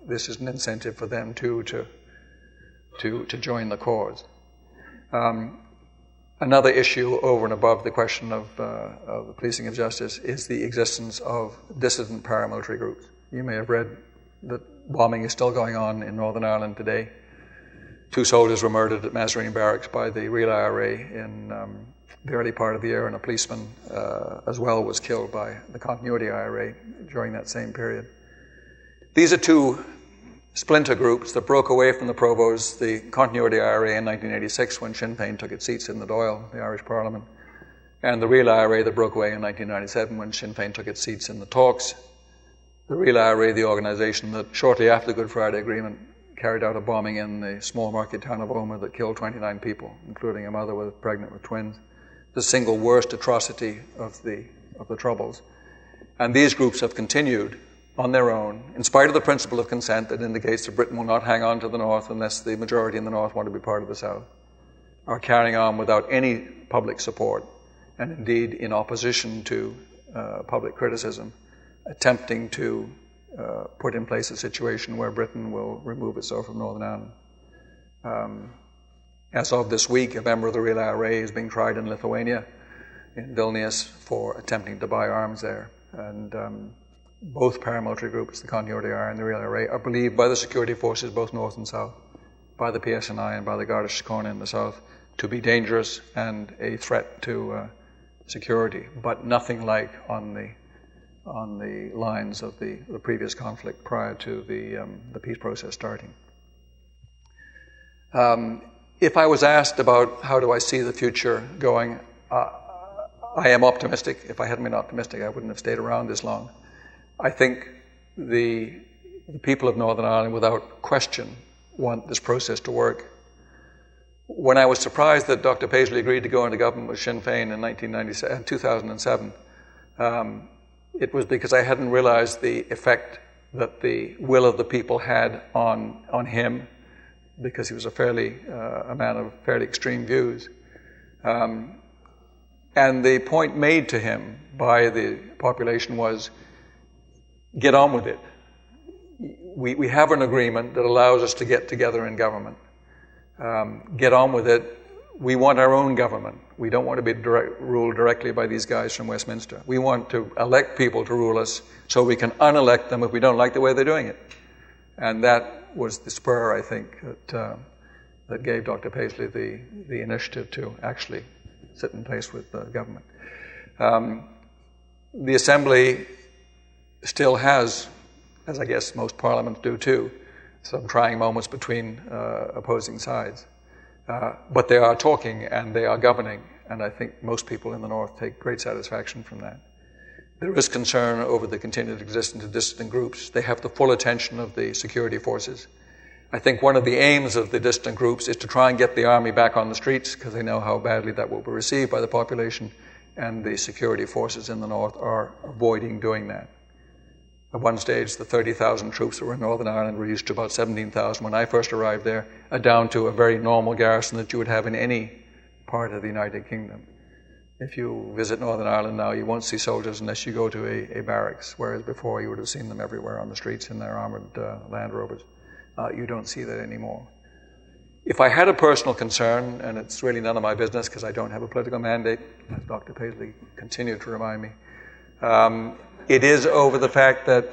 this is an incentive for them too to to to join the cause. Um, another issue over and above the question of, uh, of the policing of justice is the existence of dissident paramilitary groups. You may have read that bombing is still going on in Northern Ireland today. Two soldiers were murdered at Mazarine Barracks by the real I R A in um, the early part of the year, and a policeman uh, as well was killed by the Continuity I R A during that same period. These are two splinter groups that broke away from the Provos, the Continuity I R A in nineteen eighty-six when Sinn Féin took its seats in the Dáil, the Irish Parliament, and the real I R A that broke away in nineteen ninety-seven when Sinn Féin took its seats in the talks. The real I R A, the organisation that shortly after the Good Friday Agreement carried out a bombing in the small market town of Omagh that killed twenty-nine people, including a mother with pregnant with twins. The single worst atrocity of the of the Troubles. And these groups have continued on their own, in spite of the principle of consent that indicates that Britain will not hang on to the North unless the majority in the North want to be part of the South, are carrying on without any public support, and indeed in opposition to uh, public criticism, attempting to uh, put in place a situation where Britain will remove itself from Northern Ireland. Um, as of this week, a member of the real I R A is being tried in Lithuania, in Vilnius, for attempting to buy arms there. And um, both paramilitary groups, the Continuity I R A and the real I R A, are believed by the security forces, both North and South, by the P S N I and by the Garda Síochána in the South, to be dangerous and a threat to uh, security, but nothing like on the on the lines of the, the previous conflict prior to the um, the peace process starting. Um, if I was asked about how do I see the future going, uh, I am optimistic. If I hadn't been optimistic, I wouldn't have stayed around this long. I think the, the people of Northern Ireland, without question, want this process to work. When I was surprised that Doctor Paisley agreed to go into government with Sinn Féin in nineteen ninety-seven, two thousand seven, um, it was because I hadn't realized the effect that the will of the people had on on him, because he was a fairly uh, a man of fairly extreme views. Um, and the point made to him by the population was, get on with it. We, we have an agreement that allows us to get together in government. Um, get on with it. We want our own government. We don't want to be direct, ruled directly by these guys from Westminster. We want to elect people to rule us so we can unelect them if we don't like the way they're doing it. And that was the spur, I think, that uh, that gave Doctor Paisley the, the initiative to actually sit in place with the government. Um, the Assembly still has, as I guess most parliaments do too, some trying moments between uh, opposing sides. Uh, but they are talking and they are governing, and I think most people in the North take great satisfaction from that. There is concern over the continued existence of dissident groups. They have the full attention of the security forces. I think one of the aims of the dissident groups is to try and get the army back on the streets, because they know how badly that will be received by the population, and the security forces in the North are avoiding doing that. At one stage, the thirty thousand troops that were in Northern Ireland were reduced to about seventeen thousand when I first arrived there, are down to a very normal garrison that you would have in any part of the United Kingdom. If you visit Northern Ireland now, you won't see soldiers unless you go to a, a barracks, whereas before you would have seen them everywhere on the streets in their armoured uh, Land Rovers. Uh, you don't see that anymore. If I had a personal concern, and it's really none of my business because I don't have a political mandate, as Doctor Paisley continued to remind me, um, it is over the fact that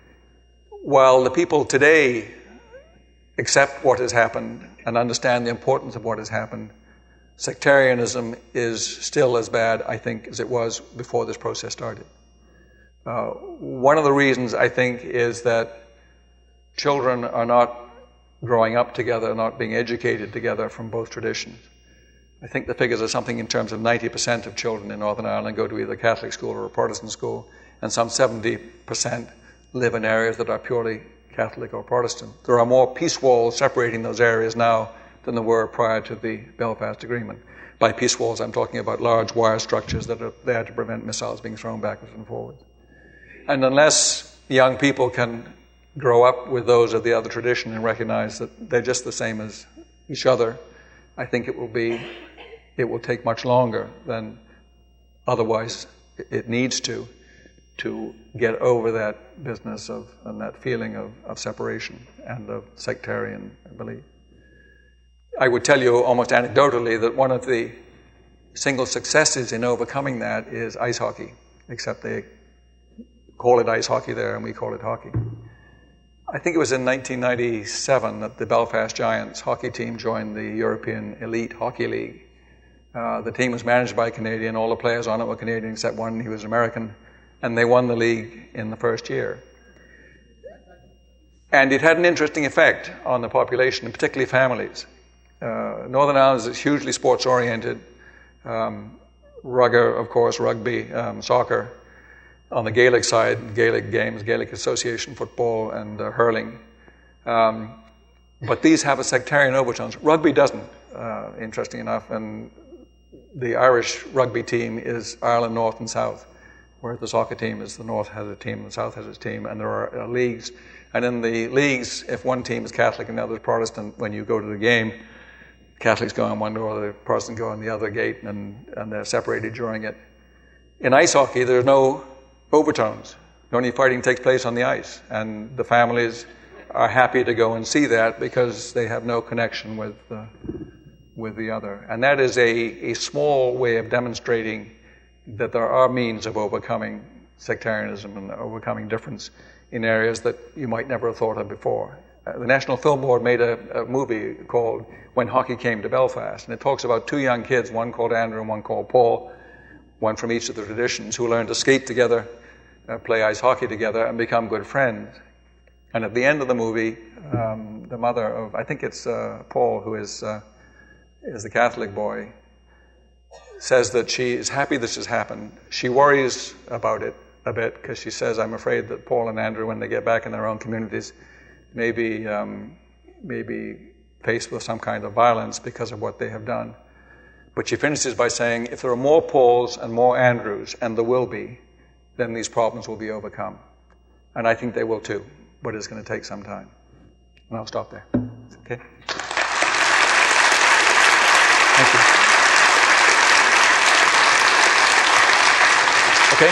while the people today accept what has happened and understand the importance of what has happened, sectarianism is still as bad, I think, as it was before this process started. Uh, one of the reasons, I think, is that children are not growing up together, not being educated together from both traditions. I think the figures are something in terms of ninety percent of children in Northern Ireland go to either a Catholic school or a Protestant school, and some seventy percent live in areas that are purely Catholic or Protestant. There are more peace walls separating those areas now than there were prior to the Belfast Agreement. By peace walls, I'm talking about large wire structures that are there to prevent missiles being thrown backwards and forwards. And unless young people can grow up with those of the other tradition and recognize that they're just the same as each other, I think it will be, it will take much longer than otherwise it needs to, to get over that business of and that feeling of, of separation and of sectarian belief. I would tell you almost anecdotally that one of the single successes in overcoming that is ice hockey, except they call it ice hockey there and we call it hockey. I think it was in nineteen ninety-seven that the Belfast Giants hockey team joined the European Elite Hockey League. Uh, the team was managed by a Canadian. All the players on it were Canadian except one. He was American. And they won the league in the first year. And it had an interesting effect on the population, and particularly families. Uh, Northern Ireland is hugely sports-oriented. Um, rugger, of course, rugby, um, soccer. On the Gaelic side, Gaelic games, Gaelic Association football, and uh, hurling. Um, but these have a sectarian overtones. Rugby doesn't, uh, interesting enough. And the Irish rugby team is Ireland North and South, whereas the soccer team is the North has a team and the South has its team, and there are uh, leagues. And in the leagues, if one team is Catholic and the other is Protestant, when you go to the game, Catholics go on one door, the Protestants go on the other gate, and, and they're separated during it. In ice hockey, there's no overtones. The only fighting takes place on the ice, and the families are happy to go and see that because they have no connection with uh, with the other. And that is a, a small way of demonstrating that there are means of overcoming sectarianism and overcoming difference in areas that you might never have thought of before. Uh, the National Film Board made a, a movie called When Hockey Came to Belfast, and it talks about two young kids, one called Andrew and one called Paul, one from each of the traditions, who learned to skate together, uh, play ice hockey together, and become good friends. And at the end of the movie, um, the mother of, I think it's uh, Paul, who is uh, is the Catholic boy, says that she is happy this has happened. She worries about it a bit because she says, I'm afraid that Paul and Andrew, when they get back in their own communities, may be, um, may be faced with some kind of violence because of what they have done. But she finishes by saying, if there are more Pauls and more Andrews, and there will be, then these problems will be overcome. And I think they will too, but it's going to take some time. And I'll stop there. Okay? Thank you. Okay?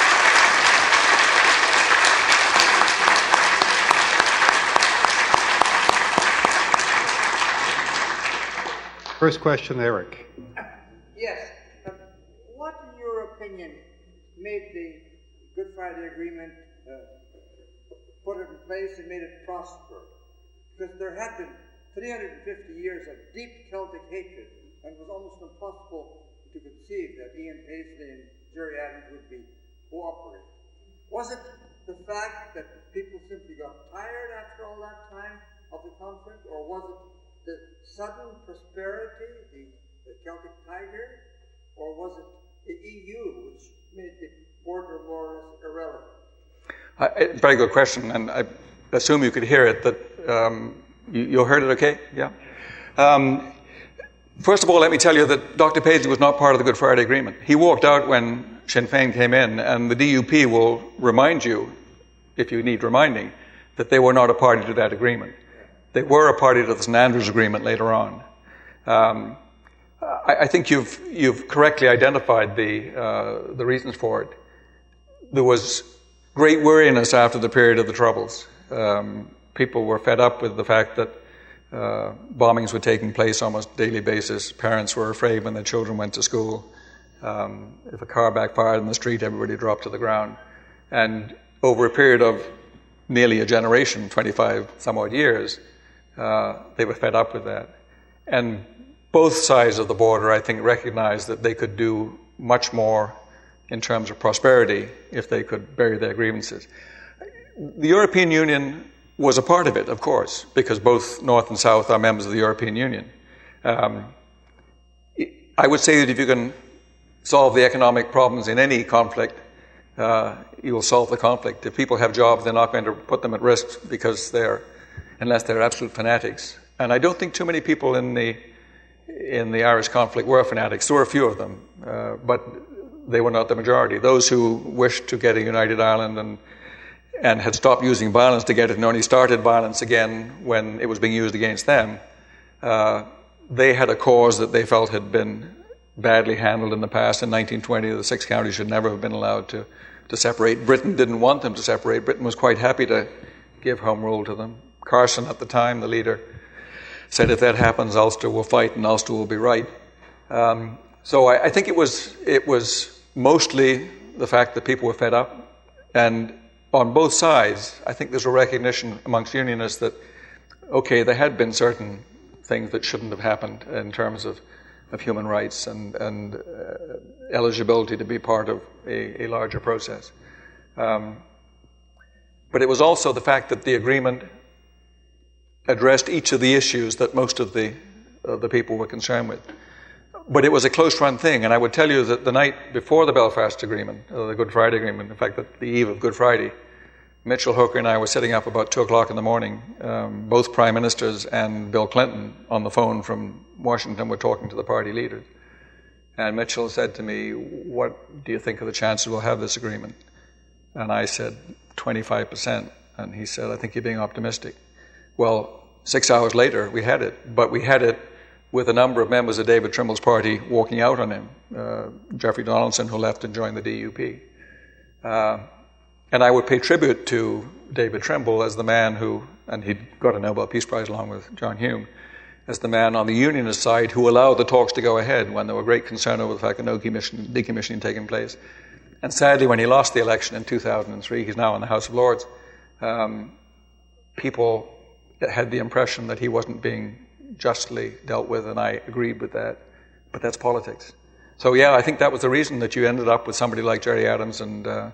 First question, Eric. Yes. Uh, what, in your opinion, made the Good Friday Agreement, uh, put it in place and made it prosper? Because there had been three hundred fifty years of deep Celtic hatred, and it was almost impossible to conceive that Ian Paisley and Gerry Adams would be cooperating. Was it the fact that people simply got tired after all that time of the conflict, or was it the sudden prosperity, the, the Celtic tiger, or was it the E U which made the border more or less irrelevant? Uh, very good question, and I assume you could hear it. That um, you, you heard it, okay? Yeah. Um, first of all, let me tell you that Doctor Paisley was not part of the Good Friday Agreement. He walked out when Sinn Féin came in, and the D U P will remind you, if you need reminding, that they were not a party to that agreement. They were a party to the Saint Andrews Agreement later on. Um, I, I think you've you've correctly identified the uh, the reasons for it. There was great weariness after the period of the Troubles. Um, people were fed up with the fact that uh, bombings were taking place almost on a daily basis. Parents were afraid when their children went to school. Um, if a car backfired in the street, everybody dropped to the ground. And over a period of nearly a generation, twenty-five some odd years, uh, they were fed up with that. And both sides of the border, I think, recognized that they could do much more in terms of prosperity if they could bury their grievances. The European Union was a part of it, of course, because both North and South are members of the European Union. Um, I would say that if you can solve the economic problems in any conflict, uh, you will solve the conflict. If people have jobs, they're not going to put them at risk because they're, unless they're absolute fanatics. And I don't think too many people in the in the Irish conflict were fanatics. There were a few of them, uh, but they were not the majority. Those who wished to get a united Ireland and and had stopped using violence to get it and only started violence again when it was being used against them, uh, they had a cause that they felt had been badly handled in the past. In nineteen twenty, the six counties should never have been allowed to to separate. Britain didn't want them to separate. Britain was quite happy to give home rule to them. Carson, at the time, the leader, said if that happens, Ulster will fight and Ulster will be right. Um, so I, I think it was it was mostly the fact that people were fed up. And on both sides, I think there's a recognition amongst unionists that, okay, there had been certain things that shouldn't have happened in terms of, of human rights and, and uh, eligibility to be part of a, a larger process. Um, but it was also the fact that the agreement addressed each of the issues that most of the, uh, the people were concerned with. But it was a close-run thing, and I would tell you that the night before the Belfast Agreement, uh, the Good Friday Agreement, in fact, the eve of Good Friday, Mitchell Hooker and I were sitting up about two o'clock in the morning. Um, both Prime Ministers and Bill Clinton on the phone from Washington were talking to the party leaders. And Mitchell said to me, what do you think of the chances we'll have this agreement? And I said, twenty-five percent. And he said, I think you're being optimistic. Well, six hours later, we had it, but we had it with a number of members of David Trimble's party walking out on him. Uh, Jeffrey Donaldson, who left and joined the D U P. Uh, and I would pay tribute to David Trimble as the man who, and he'd got a Nobel Peace Prize along with John Hume, as the man on the unionist side who allowed the talks to go ahead when there were great concern over the fact that no decommissioning had taken place. And sadly, when he lost the election in two thousand three, he's now in the House of Lords, um, people had the impression that he wasn't being justly dealt with, and I agreed with that. But that's politics. So yeah, I think that was the reason that you ended up with somebody like Gerry Adams and uh,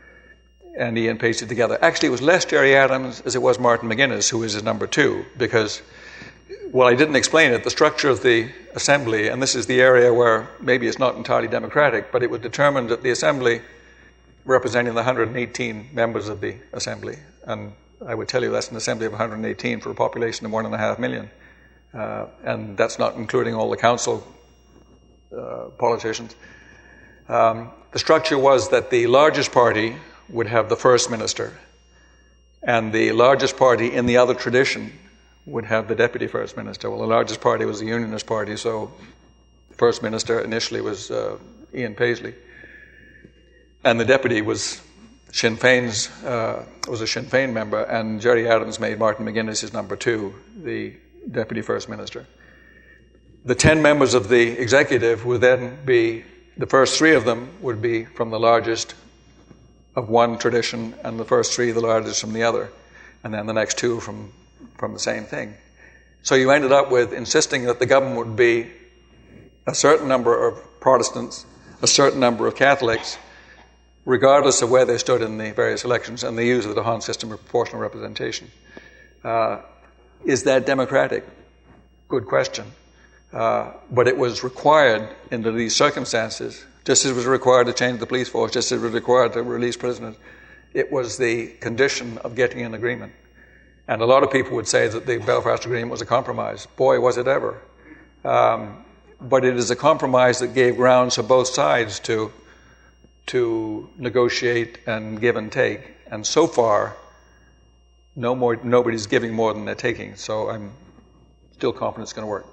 and Ian Paisley together. Actually, it was less Gerry Adams as it was Martin McGuinness, who was his number two, because, well, I didn't explain it, the structure of the Assembly, and this is the area where maybe it's not entirely democratic, but it was determined that the Assembly, representing the one hundred eighteen members of the Assembly, and I would tell you that's an Assembly of one hundred eighteen for a population of one and a half million. Uh, and that's not including all the council uh, politicians. Um, the structure was that the largest party would have the first minister, and the largest party in the other tradition would have the deputy first minister. Well, the largest party was the Unionist Party, so the first minister initially was uh, Ian Paisley, and the deputy was Sinn Féin's, uh, was a Sinn Féin member, and Gerry Adams made Martin McGuinness his number two, the Deputy First Minister. The ten members of the executive would then be, the first three of them would be from the largest of one tradition, and the first three the largest from the other, and then the next two from, from the same thing. So you ended up with insisting that the government would be a certain number of Protestants, a certain number of Catholics, regardless of where they stood in the various elections, and the use of the D'Hondt system of proportional representation. Uh, Is that democratic? Good question. Uh, but it was required under these circumstances, just as it was required to change the police force, just as it was required to release prisoners. It was the condition of getting an agreement. And a lot of people would say that the Belfast Agreement was a compromise. Boy, was it ever. Um, but it is a compromise that gave grounds for both sides to, to negotiate and give and take. And so far, No more. Nobody's giving more than they're taking, so I'm still confident it's going to work.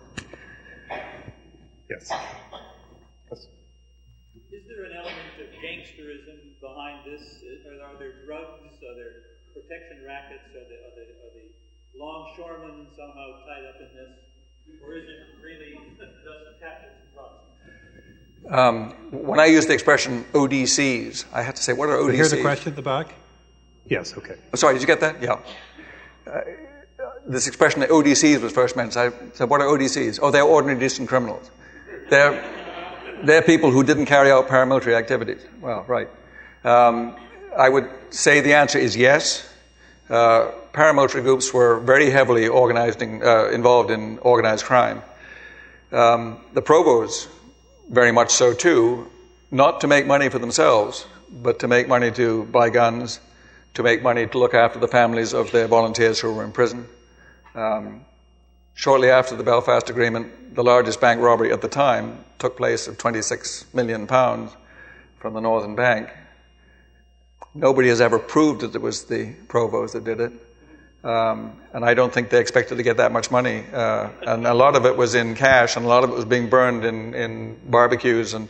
Yes. yes. Is there an element of gangsterism behind this? Are, are there drugs? Are there protection rackets? Are the, are the, are the longshoremen somehow tied up in this? Or is it really just captains and trucks? Um, when I use the expression O D Cs, I have to say, what are O D Cs? Hear the question at the back? Yes, okay. Oh, sorry, did you get that? Yeah. Uh, this expression that O D Cs was first mentioned. I said, what are O D Cs? Oh, they're ordinary decent criminals. They're, they're people who didn't carry out paramilitary activities. Well, right. Um, I would say the answer is yes. Uh, paramilitary groups were very heavily organizing, uh, involved in organized crime. Um, the provos, very much so too, not to make money for themselves, but to make money to buy guns, to make money to look after the families of their volunteers who were in prison. Um, shortly after the Belfast Agreement, the largest bank robbery at the time took place of twenty-six million pounds from the Northern Bank. Nobody has ever proved that it was the provos that did it. Um, and I don't think they expected to get that much money. Uh, and a lot of it was in cash, and a lot of it was being burned in, in barbecues and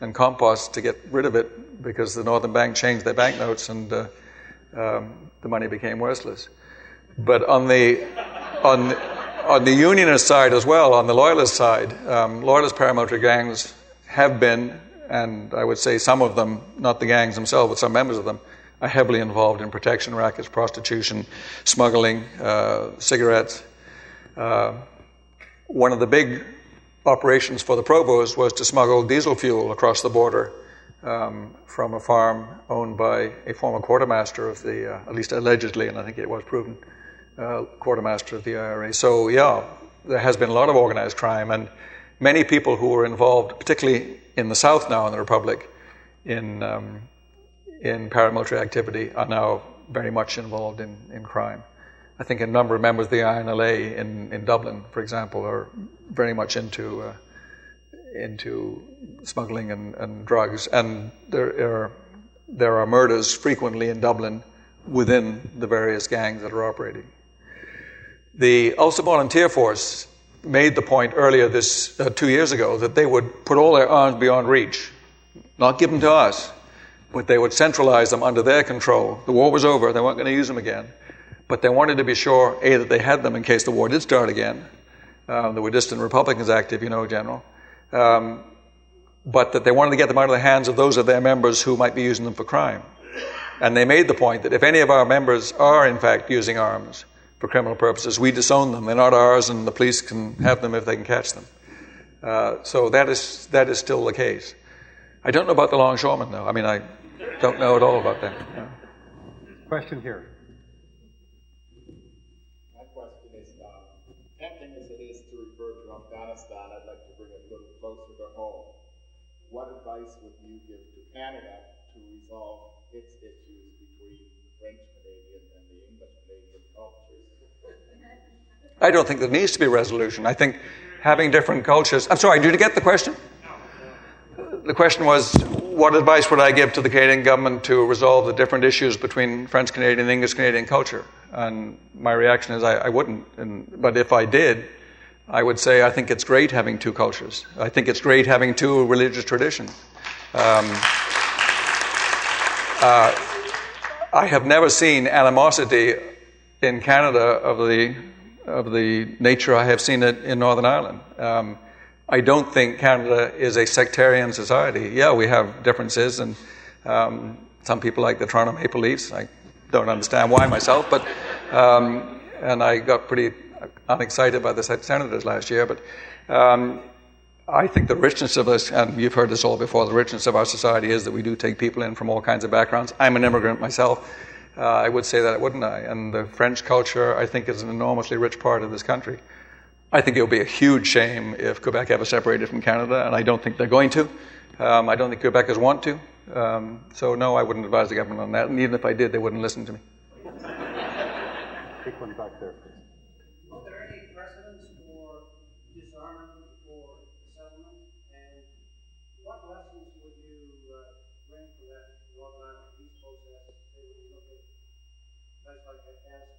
and compost to get rid of it because the Northern Bank changed their banknotes and uh, um, the money became worthless. But on the on on the Unionist side as well, on the Loyalist side, um, Loyalist paramilitary gangs have been, and I would say some of them, not the gangs themselves, but some members of them, are heavily involved in protection rackets, prostitution, smuggling, uh, cigarettes. Uh, one of the big operations for the Provos was to smuggle diesel fuel across the border um, from a farm owned by a former quartermaster of the, uh, at least allegedly, and I think it was proven, uh, quartermaster of the I R A. So yeah, there has been a lot of organized crime, and many people who were involved, particularly in the South now in the Republic, in um, in paramilitary activity, are now very much involved in, in crime. I think a number of members of the I N L A in, in Dublin, for example, are very much into uh, into smuggling and, and drugs, and there are there are murders frequently in Dublin within the various gangs that are operating. The Ulster Volunteer Force made the point earlier this uh, two years ago that they would put all their arms beyond reach, not give them to us, but they would centralize them under their control. The war was over; they weren't going to use them again. But they wanted to be sure, A, that they had them in case the war did start again. Um, there were dissident Republicans active, you know, General. Um, but that they wanted to get them out of the hands of those of their members who might be using them for crime. And they made the point that if any of our members are, in fact, using arms for criminal purposes, we disown them. They're not ours, and the police can have them if they can catch them. Uh, so that is that is still the case. I don't know about the longshoremen, though. I mean, I don't know at all about them. Yeah. Question here. Afghanistan, I'd like to bring it a little closer to home. What advice would you give to Canada to resolve its issues between the French Canadian and the English Canadian cultures? I don't think there needs to be a resolution. I think having different cultures... I'm sorry, did you get the question? The question was, what advice would I give to the Canadian government to resolve the different issues between French Canadian and English Canadian culture? And my reaction is I, I wouldn't. And, but if I did, I would say I think it's great having two cultures. I think it's great having two religious traditions. Um, uh, I have never seen animosity in Canada of the of the nature I have seen it in Northern Ireland. Um, I don't think Canada is a sectarian society. Yeah, we have differences, and um, some people like the Toronto Maple Leafs. I don't understand why myself, but um, and I got pretty unexcited by the Senators last year, but um, I think the richness of us, and you've heard this all before, the richness of our society is that we do take people in from all kinds of backgrounds. I'm an immigrant myself. Uh, I would say that, wouldn't I? And the French culture, I think, is an enormously rich part of this country. I think it would be a huge shame if Quebec ever separated from Canada, and I don't think they're going to. Um, I don't think Quebecers want to. Um, so, no, I wouldn't advise the government on that, and even if I did, they wouldn't listen to me. Take one back there, please. Are there any precedents for disarmament for settlement? And what lessons would you uh, bring from that Northern Ireland peace process, say, when you look at places like Afghanistan?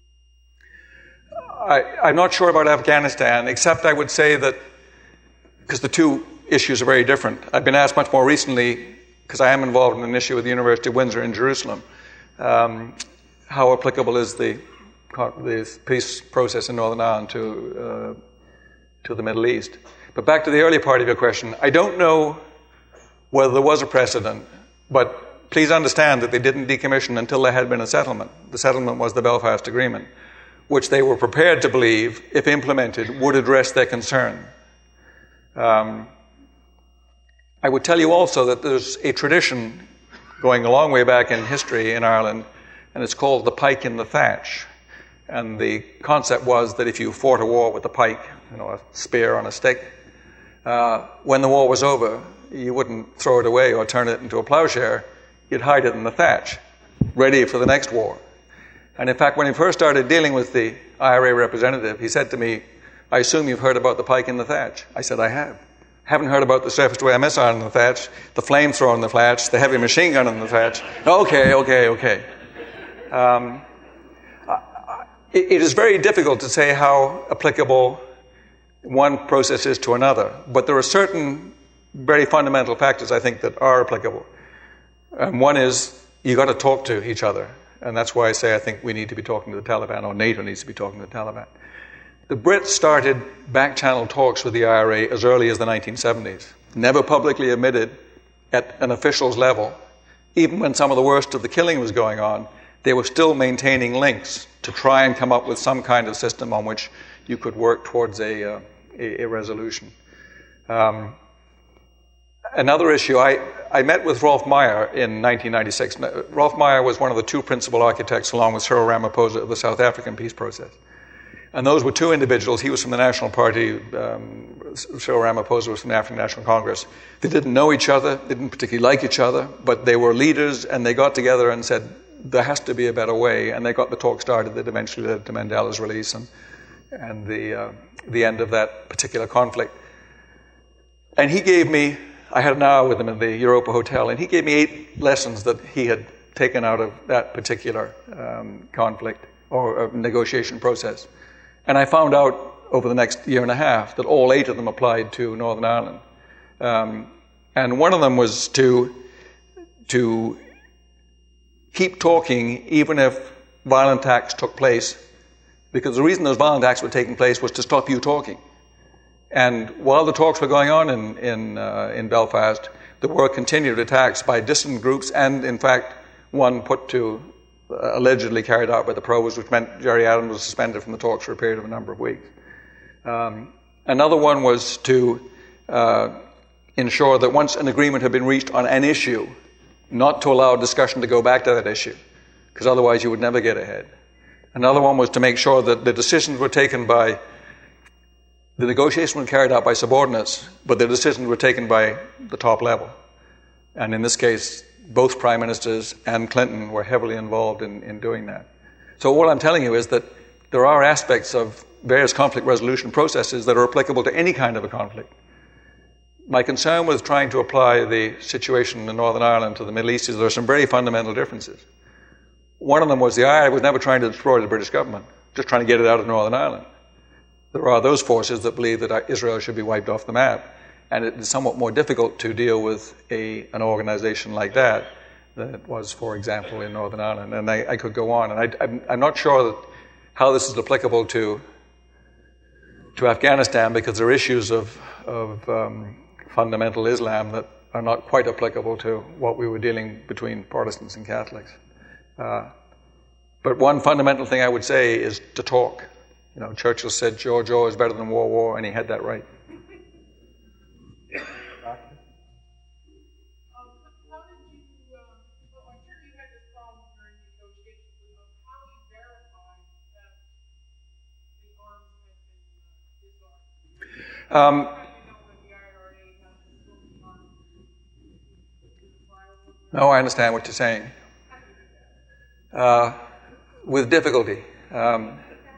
I, I'm not sure about Afghanistan, except I would say that, because the two issues are very different. I've been asked much more recently, because I am involved in an issue with the University of Windsor in Jerusalem, um, how applicable is the the peace process in Northern Ireland to uh, to the Middle East. But back to the earlier part of your question, I don't know whether there was a precedent, but please understand that they didn't decommission until there had been a settlement. The settlement was the Belfast Agreement, which they were prepared to believe, if implemented, would address their concern. Um, I would tell you also that there's a tradition going a long way back in history in Ireland, and it's called the pike in the thatch. And the concept was that if you fought a war with a pike, you know, a spear on a stick, uh, when the war was over, you wouldn't throw it away or turn it into a plowshare. You'd hide it in the thatch, ready for the next war. And in fact, when he first started dealing with the I R A representative, he said to me, I assume you've heard about the pike in the thatch. I said, I have. Haven't heard about the surface-to-air missile in the thatch, the flamethrower in the thatch, the heavy machine gun in the thatch. Okay, okay, okay. Um, it, it is very difficult to say how applicable one process is to another, but there are certain very fundamental factors, I think, that are applicable. And one is, you got to talk to each other. And that's why I say I think we need to be talking to the Taliban, or NATO needs to be talking to the Taliban. The Brits started back-channel talks with the I R A as early as the nineteen seventies, never publicly admitted at an officials level. Even when some of the worst of the killing was going on, they were still maintaining links to try and come up with some kind of system on which you could work towards a, uh, a, a resolution. Um, another issue, I, I met with Rolf Meyer in nineteen ninety-six. Rolf Meyer was one of the two principal architects, along with Cyril Ramaphosa, of the South African peace process. And those were two individuals. He was from the National Party. Um, Cyril Ramaphosa was from the African National Congress. They didn't know each other. They didn't particularly like each other. But they were leaders, and they got together and said, there has to be a better way. And they got the talk started that eventually led to Mandela's release and, and the, uh, the end of that particular conflict. And he gave me, I had an hour with him in the Europa Hotel, and he gave me eight lessons that he had taken out of that particular um, conflict or uh, negotiation process. And I found out over the next year and a half that all eight of them applied to Northern Ireland. Um, and one of them was to, to keep talking even if violent acts took place, because the reason those violent acts were taking place was to stop you talking. And while the talks were going on in, in, uh, in Belfast, there were continued attacks by dissident groups, and in fact, one put to Uh, allegedly carried out by the Pros, which meant Gerry Adams was suspended from the talks for a period of a number of weeks. Um, another one was to uh, ensure that once an agreement had been reached on an issue, not to allow discussion to go back to that issue, because otherwise you would never get ahead. Another one was to make sure that the decisions were taken by, the negotiations were carried out by subordinates, but the decisions were taken by the top level. And in this case, both prime ministers and Clinton were heavily involved in, in doing that. So what I'm telling you is that there are aspects of various conflict resolution processes that are applicable to any kind of a conflict. My concern with trying to apply the situation in Northern Ireland to the Middle East is there are some very fundamental differences. One of them was the I R A was never trying to destroy the British government, just trying to get it out of Northern Ireland. There are those forces that believe that Israel should be wiped off the map. And it is somewhat more difficult to deal with a, an organization like that than it was, for example, in Northern Ireland. And I, I could go on. And I, I'm, I'm not sure that how this is applicable to, to Afghanistan, because there are issues of, of um, fundamental Islam that are not quite applicable to what we were dealing between Protestants and Catholics. Uh, but one fundamental thing I would say is to talk. You know, Churchill said, "Jaw, jaw is better than war, war," and he had that right. Um, no, I understand what you're saying. Uh, with difficulty. Um,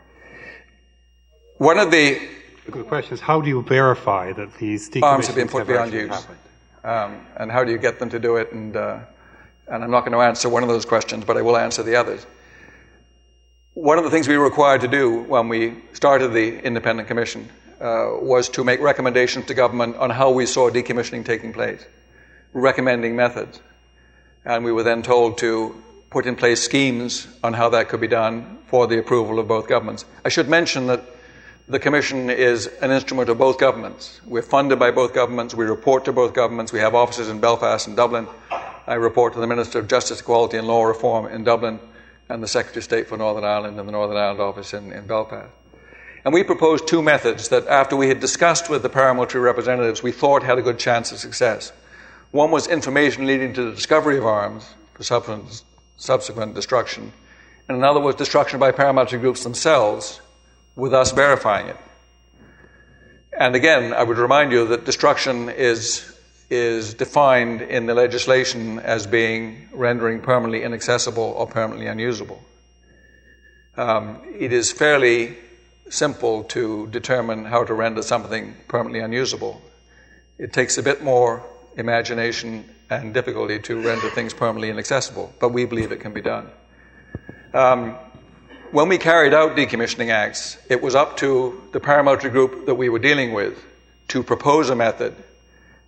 one of the... The question is, how do you verify that these decommissions arms have been put have beyond actually use? happened? Um, and how do you get them to do it? And, uh, and I'm not going to answer one of those questions, but I will answer the others. One of the things we were required to do when we started the Independent Commission Uh, was to make recommendations to government on how we saw decommissioning taking place, recommending methods. And we were then told to put in place schemes on how that could be done for the approval of both governments. I should mention that the Commission is an instrument of both governments. We're funded by both governments. We report to both governments. We have offices in Belfast and Dublin. I report to the Minister of Justice, Equality and Law Reform in Dublin and the Secretary of State for Northern Ireland in the Northern Ireland office in, in Belfast. And we proposed two methods that, after we had discussed with the paramilitary representatives, we thought had a good chance of success. One was information leading to the discovery of arms for subsequent, subsequent destruction, and another was destruction by paramilitary groups themselves, with us verifying it. And again, I would remind you that destruction is, is defined in the legislation as being rendering permanently inaccessible or permanently unusable. Um, it is fairly simple to determine how to render something permanently unusable. It takes a bit more imagination and difficulty to render things permanently inaccessible, but we believe it can be done. Um, when we carried out decommissioning acts, it was up to the paramilitary group that we were dealing with to propose a method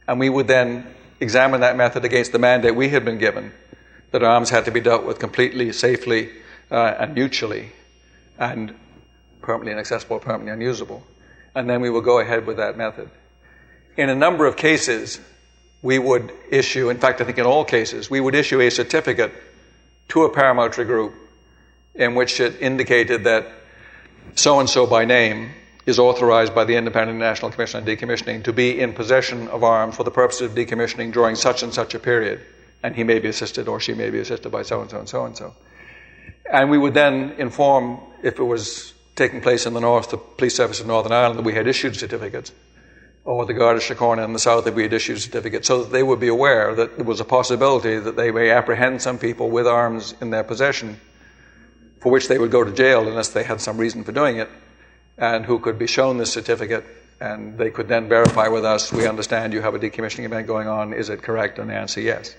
And we would then examine that method against the mandate we had been given, that arms had to be dealt with completely, safely, uh, and mutually, and permanently inaccessible, permanently unusable. And then we would go ahead with that method. In a number of cases, we would issue, in fact, I think in all cases, we would issue a certificate to a paramilitary group in which it indicated that so-and-so by name is authorized by the Independent National Commission on Decommissioning to be in possession of arms for the purpose of decommissioning during such and such a period. And he may be assisted or she may be assisted by so-and-so and so-and-so. And we would then inform, if it was taking place in the north, the Police Service of Northern Ireland, that we had issued certificates, or the Garda Síochána in the south, that we had issued certificates, so that they would be aware that there was a possibility that they may apprehend some people with arms in their possession, for which they would go to jail unless they had some reason for doing it, and who could be shown this certificate, and they could then verify with us, we understand you have a decommissioning event going on, is it correct? And the answer, yes.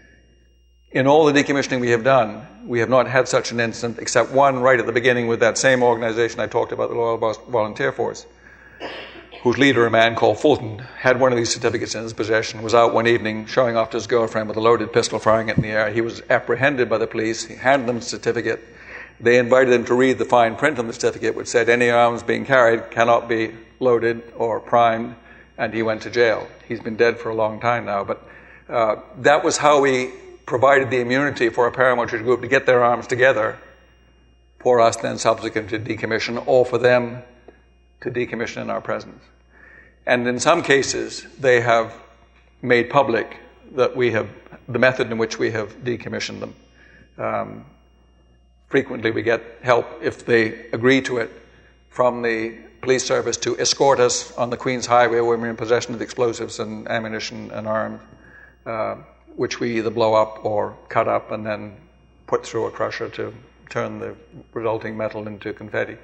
In all the decommissioning we have done, we have not had such an incident, except one right at the beginning with that same organization I talked about, the Loyal Volunteer Force, whose leader, a man called Fulton, had one of these certificates in his possession, was out one evening showing off to his girlfriend with a loaded pistol, firing it in the air. He was apprehended by the police. He handed them the certificate. They invited him to read the fine print on the certificate, which said any arms being carried cannot be loaded or primed, and he went to jail. He's been dead for a long time now, but uh, that was how we provided the immunity for a paramilitary group to get their arms together for us then subsequently to decommission, or for them to decommission in our presence. And in some cases, they have made public that we have, the method in which we have decommissioned them. Um, frequently we get help, if they agree to it, from the police service to escort us on the Queen's Highway when we're in possession of explosives and ammunition and arms, uh, which we either blow up or cut up and then put through a crusher to turn the resulting metal into confetti.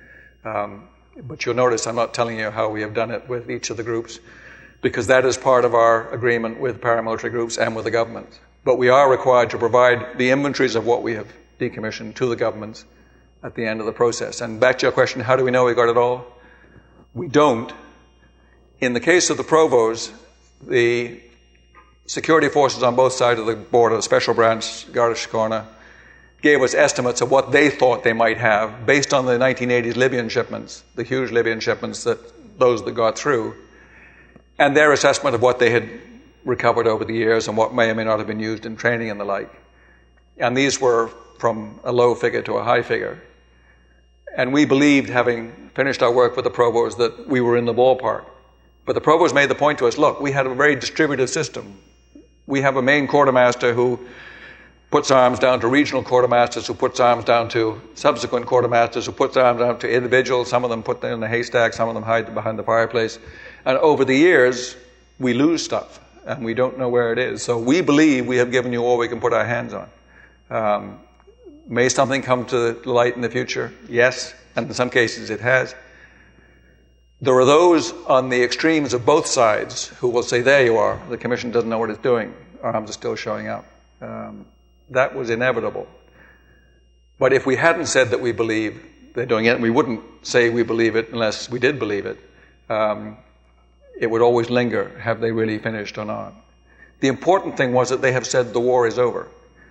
Um, but you'll notice I'm not telling you how we have done it with each of the groups, because that is part of our agreement with paramilitary groups and with the governments. But we are required to provide the inventories of what we have decommissioned to the governments at the end of the process. And back to your question, how do we know we got it all? We don't. In the case of the Provos, the security forces on both sides of the border, the Special Branch, Garda Síochána, gave us estimates of what they thought they might have based on the nineteen eighties Libyan shipments, the huge Libyan shipments, that those that got through, and their assessment of what they had recovered over the years and what may or may not have been used in training and the like. And these were from a low figure to a high figure. And we believed, having finished our work with the Provos, that we were in the ballpark. But the Provos made the point to us, look, we had a very distributed system. We have a main quartermaster who puts arms down to regional quartermasters, who puts arms down to subsequent quartermasters, who puts arms down to individuals. Some of them put them in the haystack, some of them hide behind the fireplace. And over the years, we lose stuff, and we don't know where it is. So we believe we have given you all we can put our hands on. Um, may something come to light in the future? Yes, and in some cases it has. There are those on the extremes of both sides who will say, there you are, the Commission doesn't know what it's doing, arms are still showing up. Um, that was inevitable. But if we hadn't said that we believe they're doing it, and we wouldn't say we believe it unless we did believe it, um, it would always linger, have they really finished or not. The important thing was that they have said the war is over.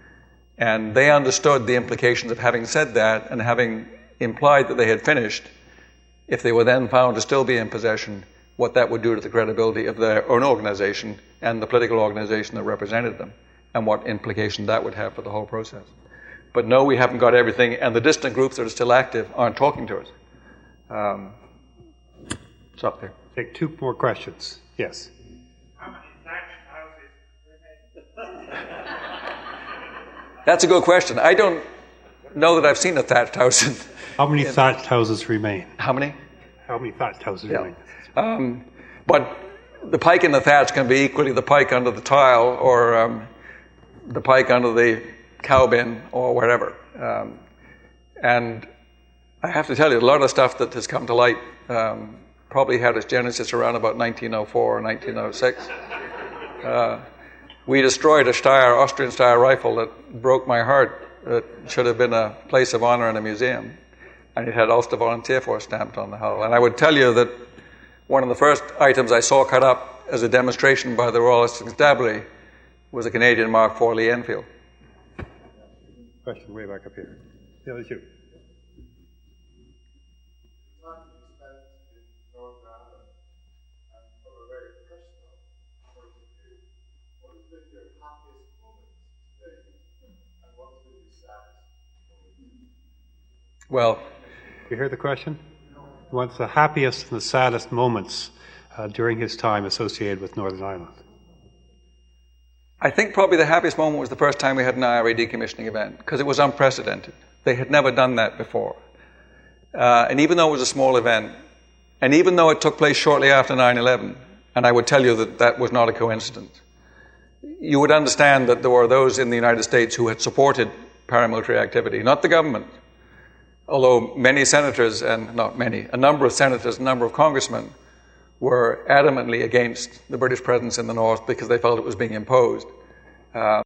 And they understood the implications of having said that and having implied that they had finished. If they were then found to still be in possession, what that would do to the credibility of their own organization and the political organization that represented them, and what implication that would have for the whole process. But no, we haven't got everything, and the distant groups that are still active aren't talking to us. Um, it's up there. Take two more questions. Yes. How many thatched houses remain? That's a good question. I don't know that I've seen a thatched house. In, How many in, thatched houses remain? How many? How many thatched houses Yeah. remain? Um, but the pike and the thatch can be equally the pike under the tile, or um, the pike under the cow bin, or wherever. Um, and I have to tell you, a lot of stuff that has come to light um, probably had its genesis around about nineteen oh four or nineteen oh six. Uh, we destroyed a Steyr, Austrian Steyr rifle that broke my heart. It should have been a place of honor in a museum. And it had Ulster Volunteer Force stamped on the hull. And I would tell you that one of the first items I saw cut up as a demonstration by the Royal Constabulary was a Canadian Mark four Lee Enfield. Question way back up here. Yeah, that's you. Well, you hear the question? What's the happiest and the saddest moments uh, during his time associated with Northern Ireland? I think probably the happiest moment was the first time we had an I R A decommissioning event, because it was unprecedented. They had never done that before. Uh, and even though it was a small event, and even though it took place shortly after nine eleven, and I would tell you that that was not a coincidence, you would understand that there were those in the United States who had supported paramilitary activity, not the government. Although many senators, and not many, a number of senators, a number of congressmen were adamantly against the British presence in the north because they felt it was being imposed. Uh,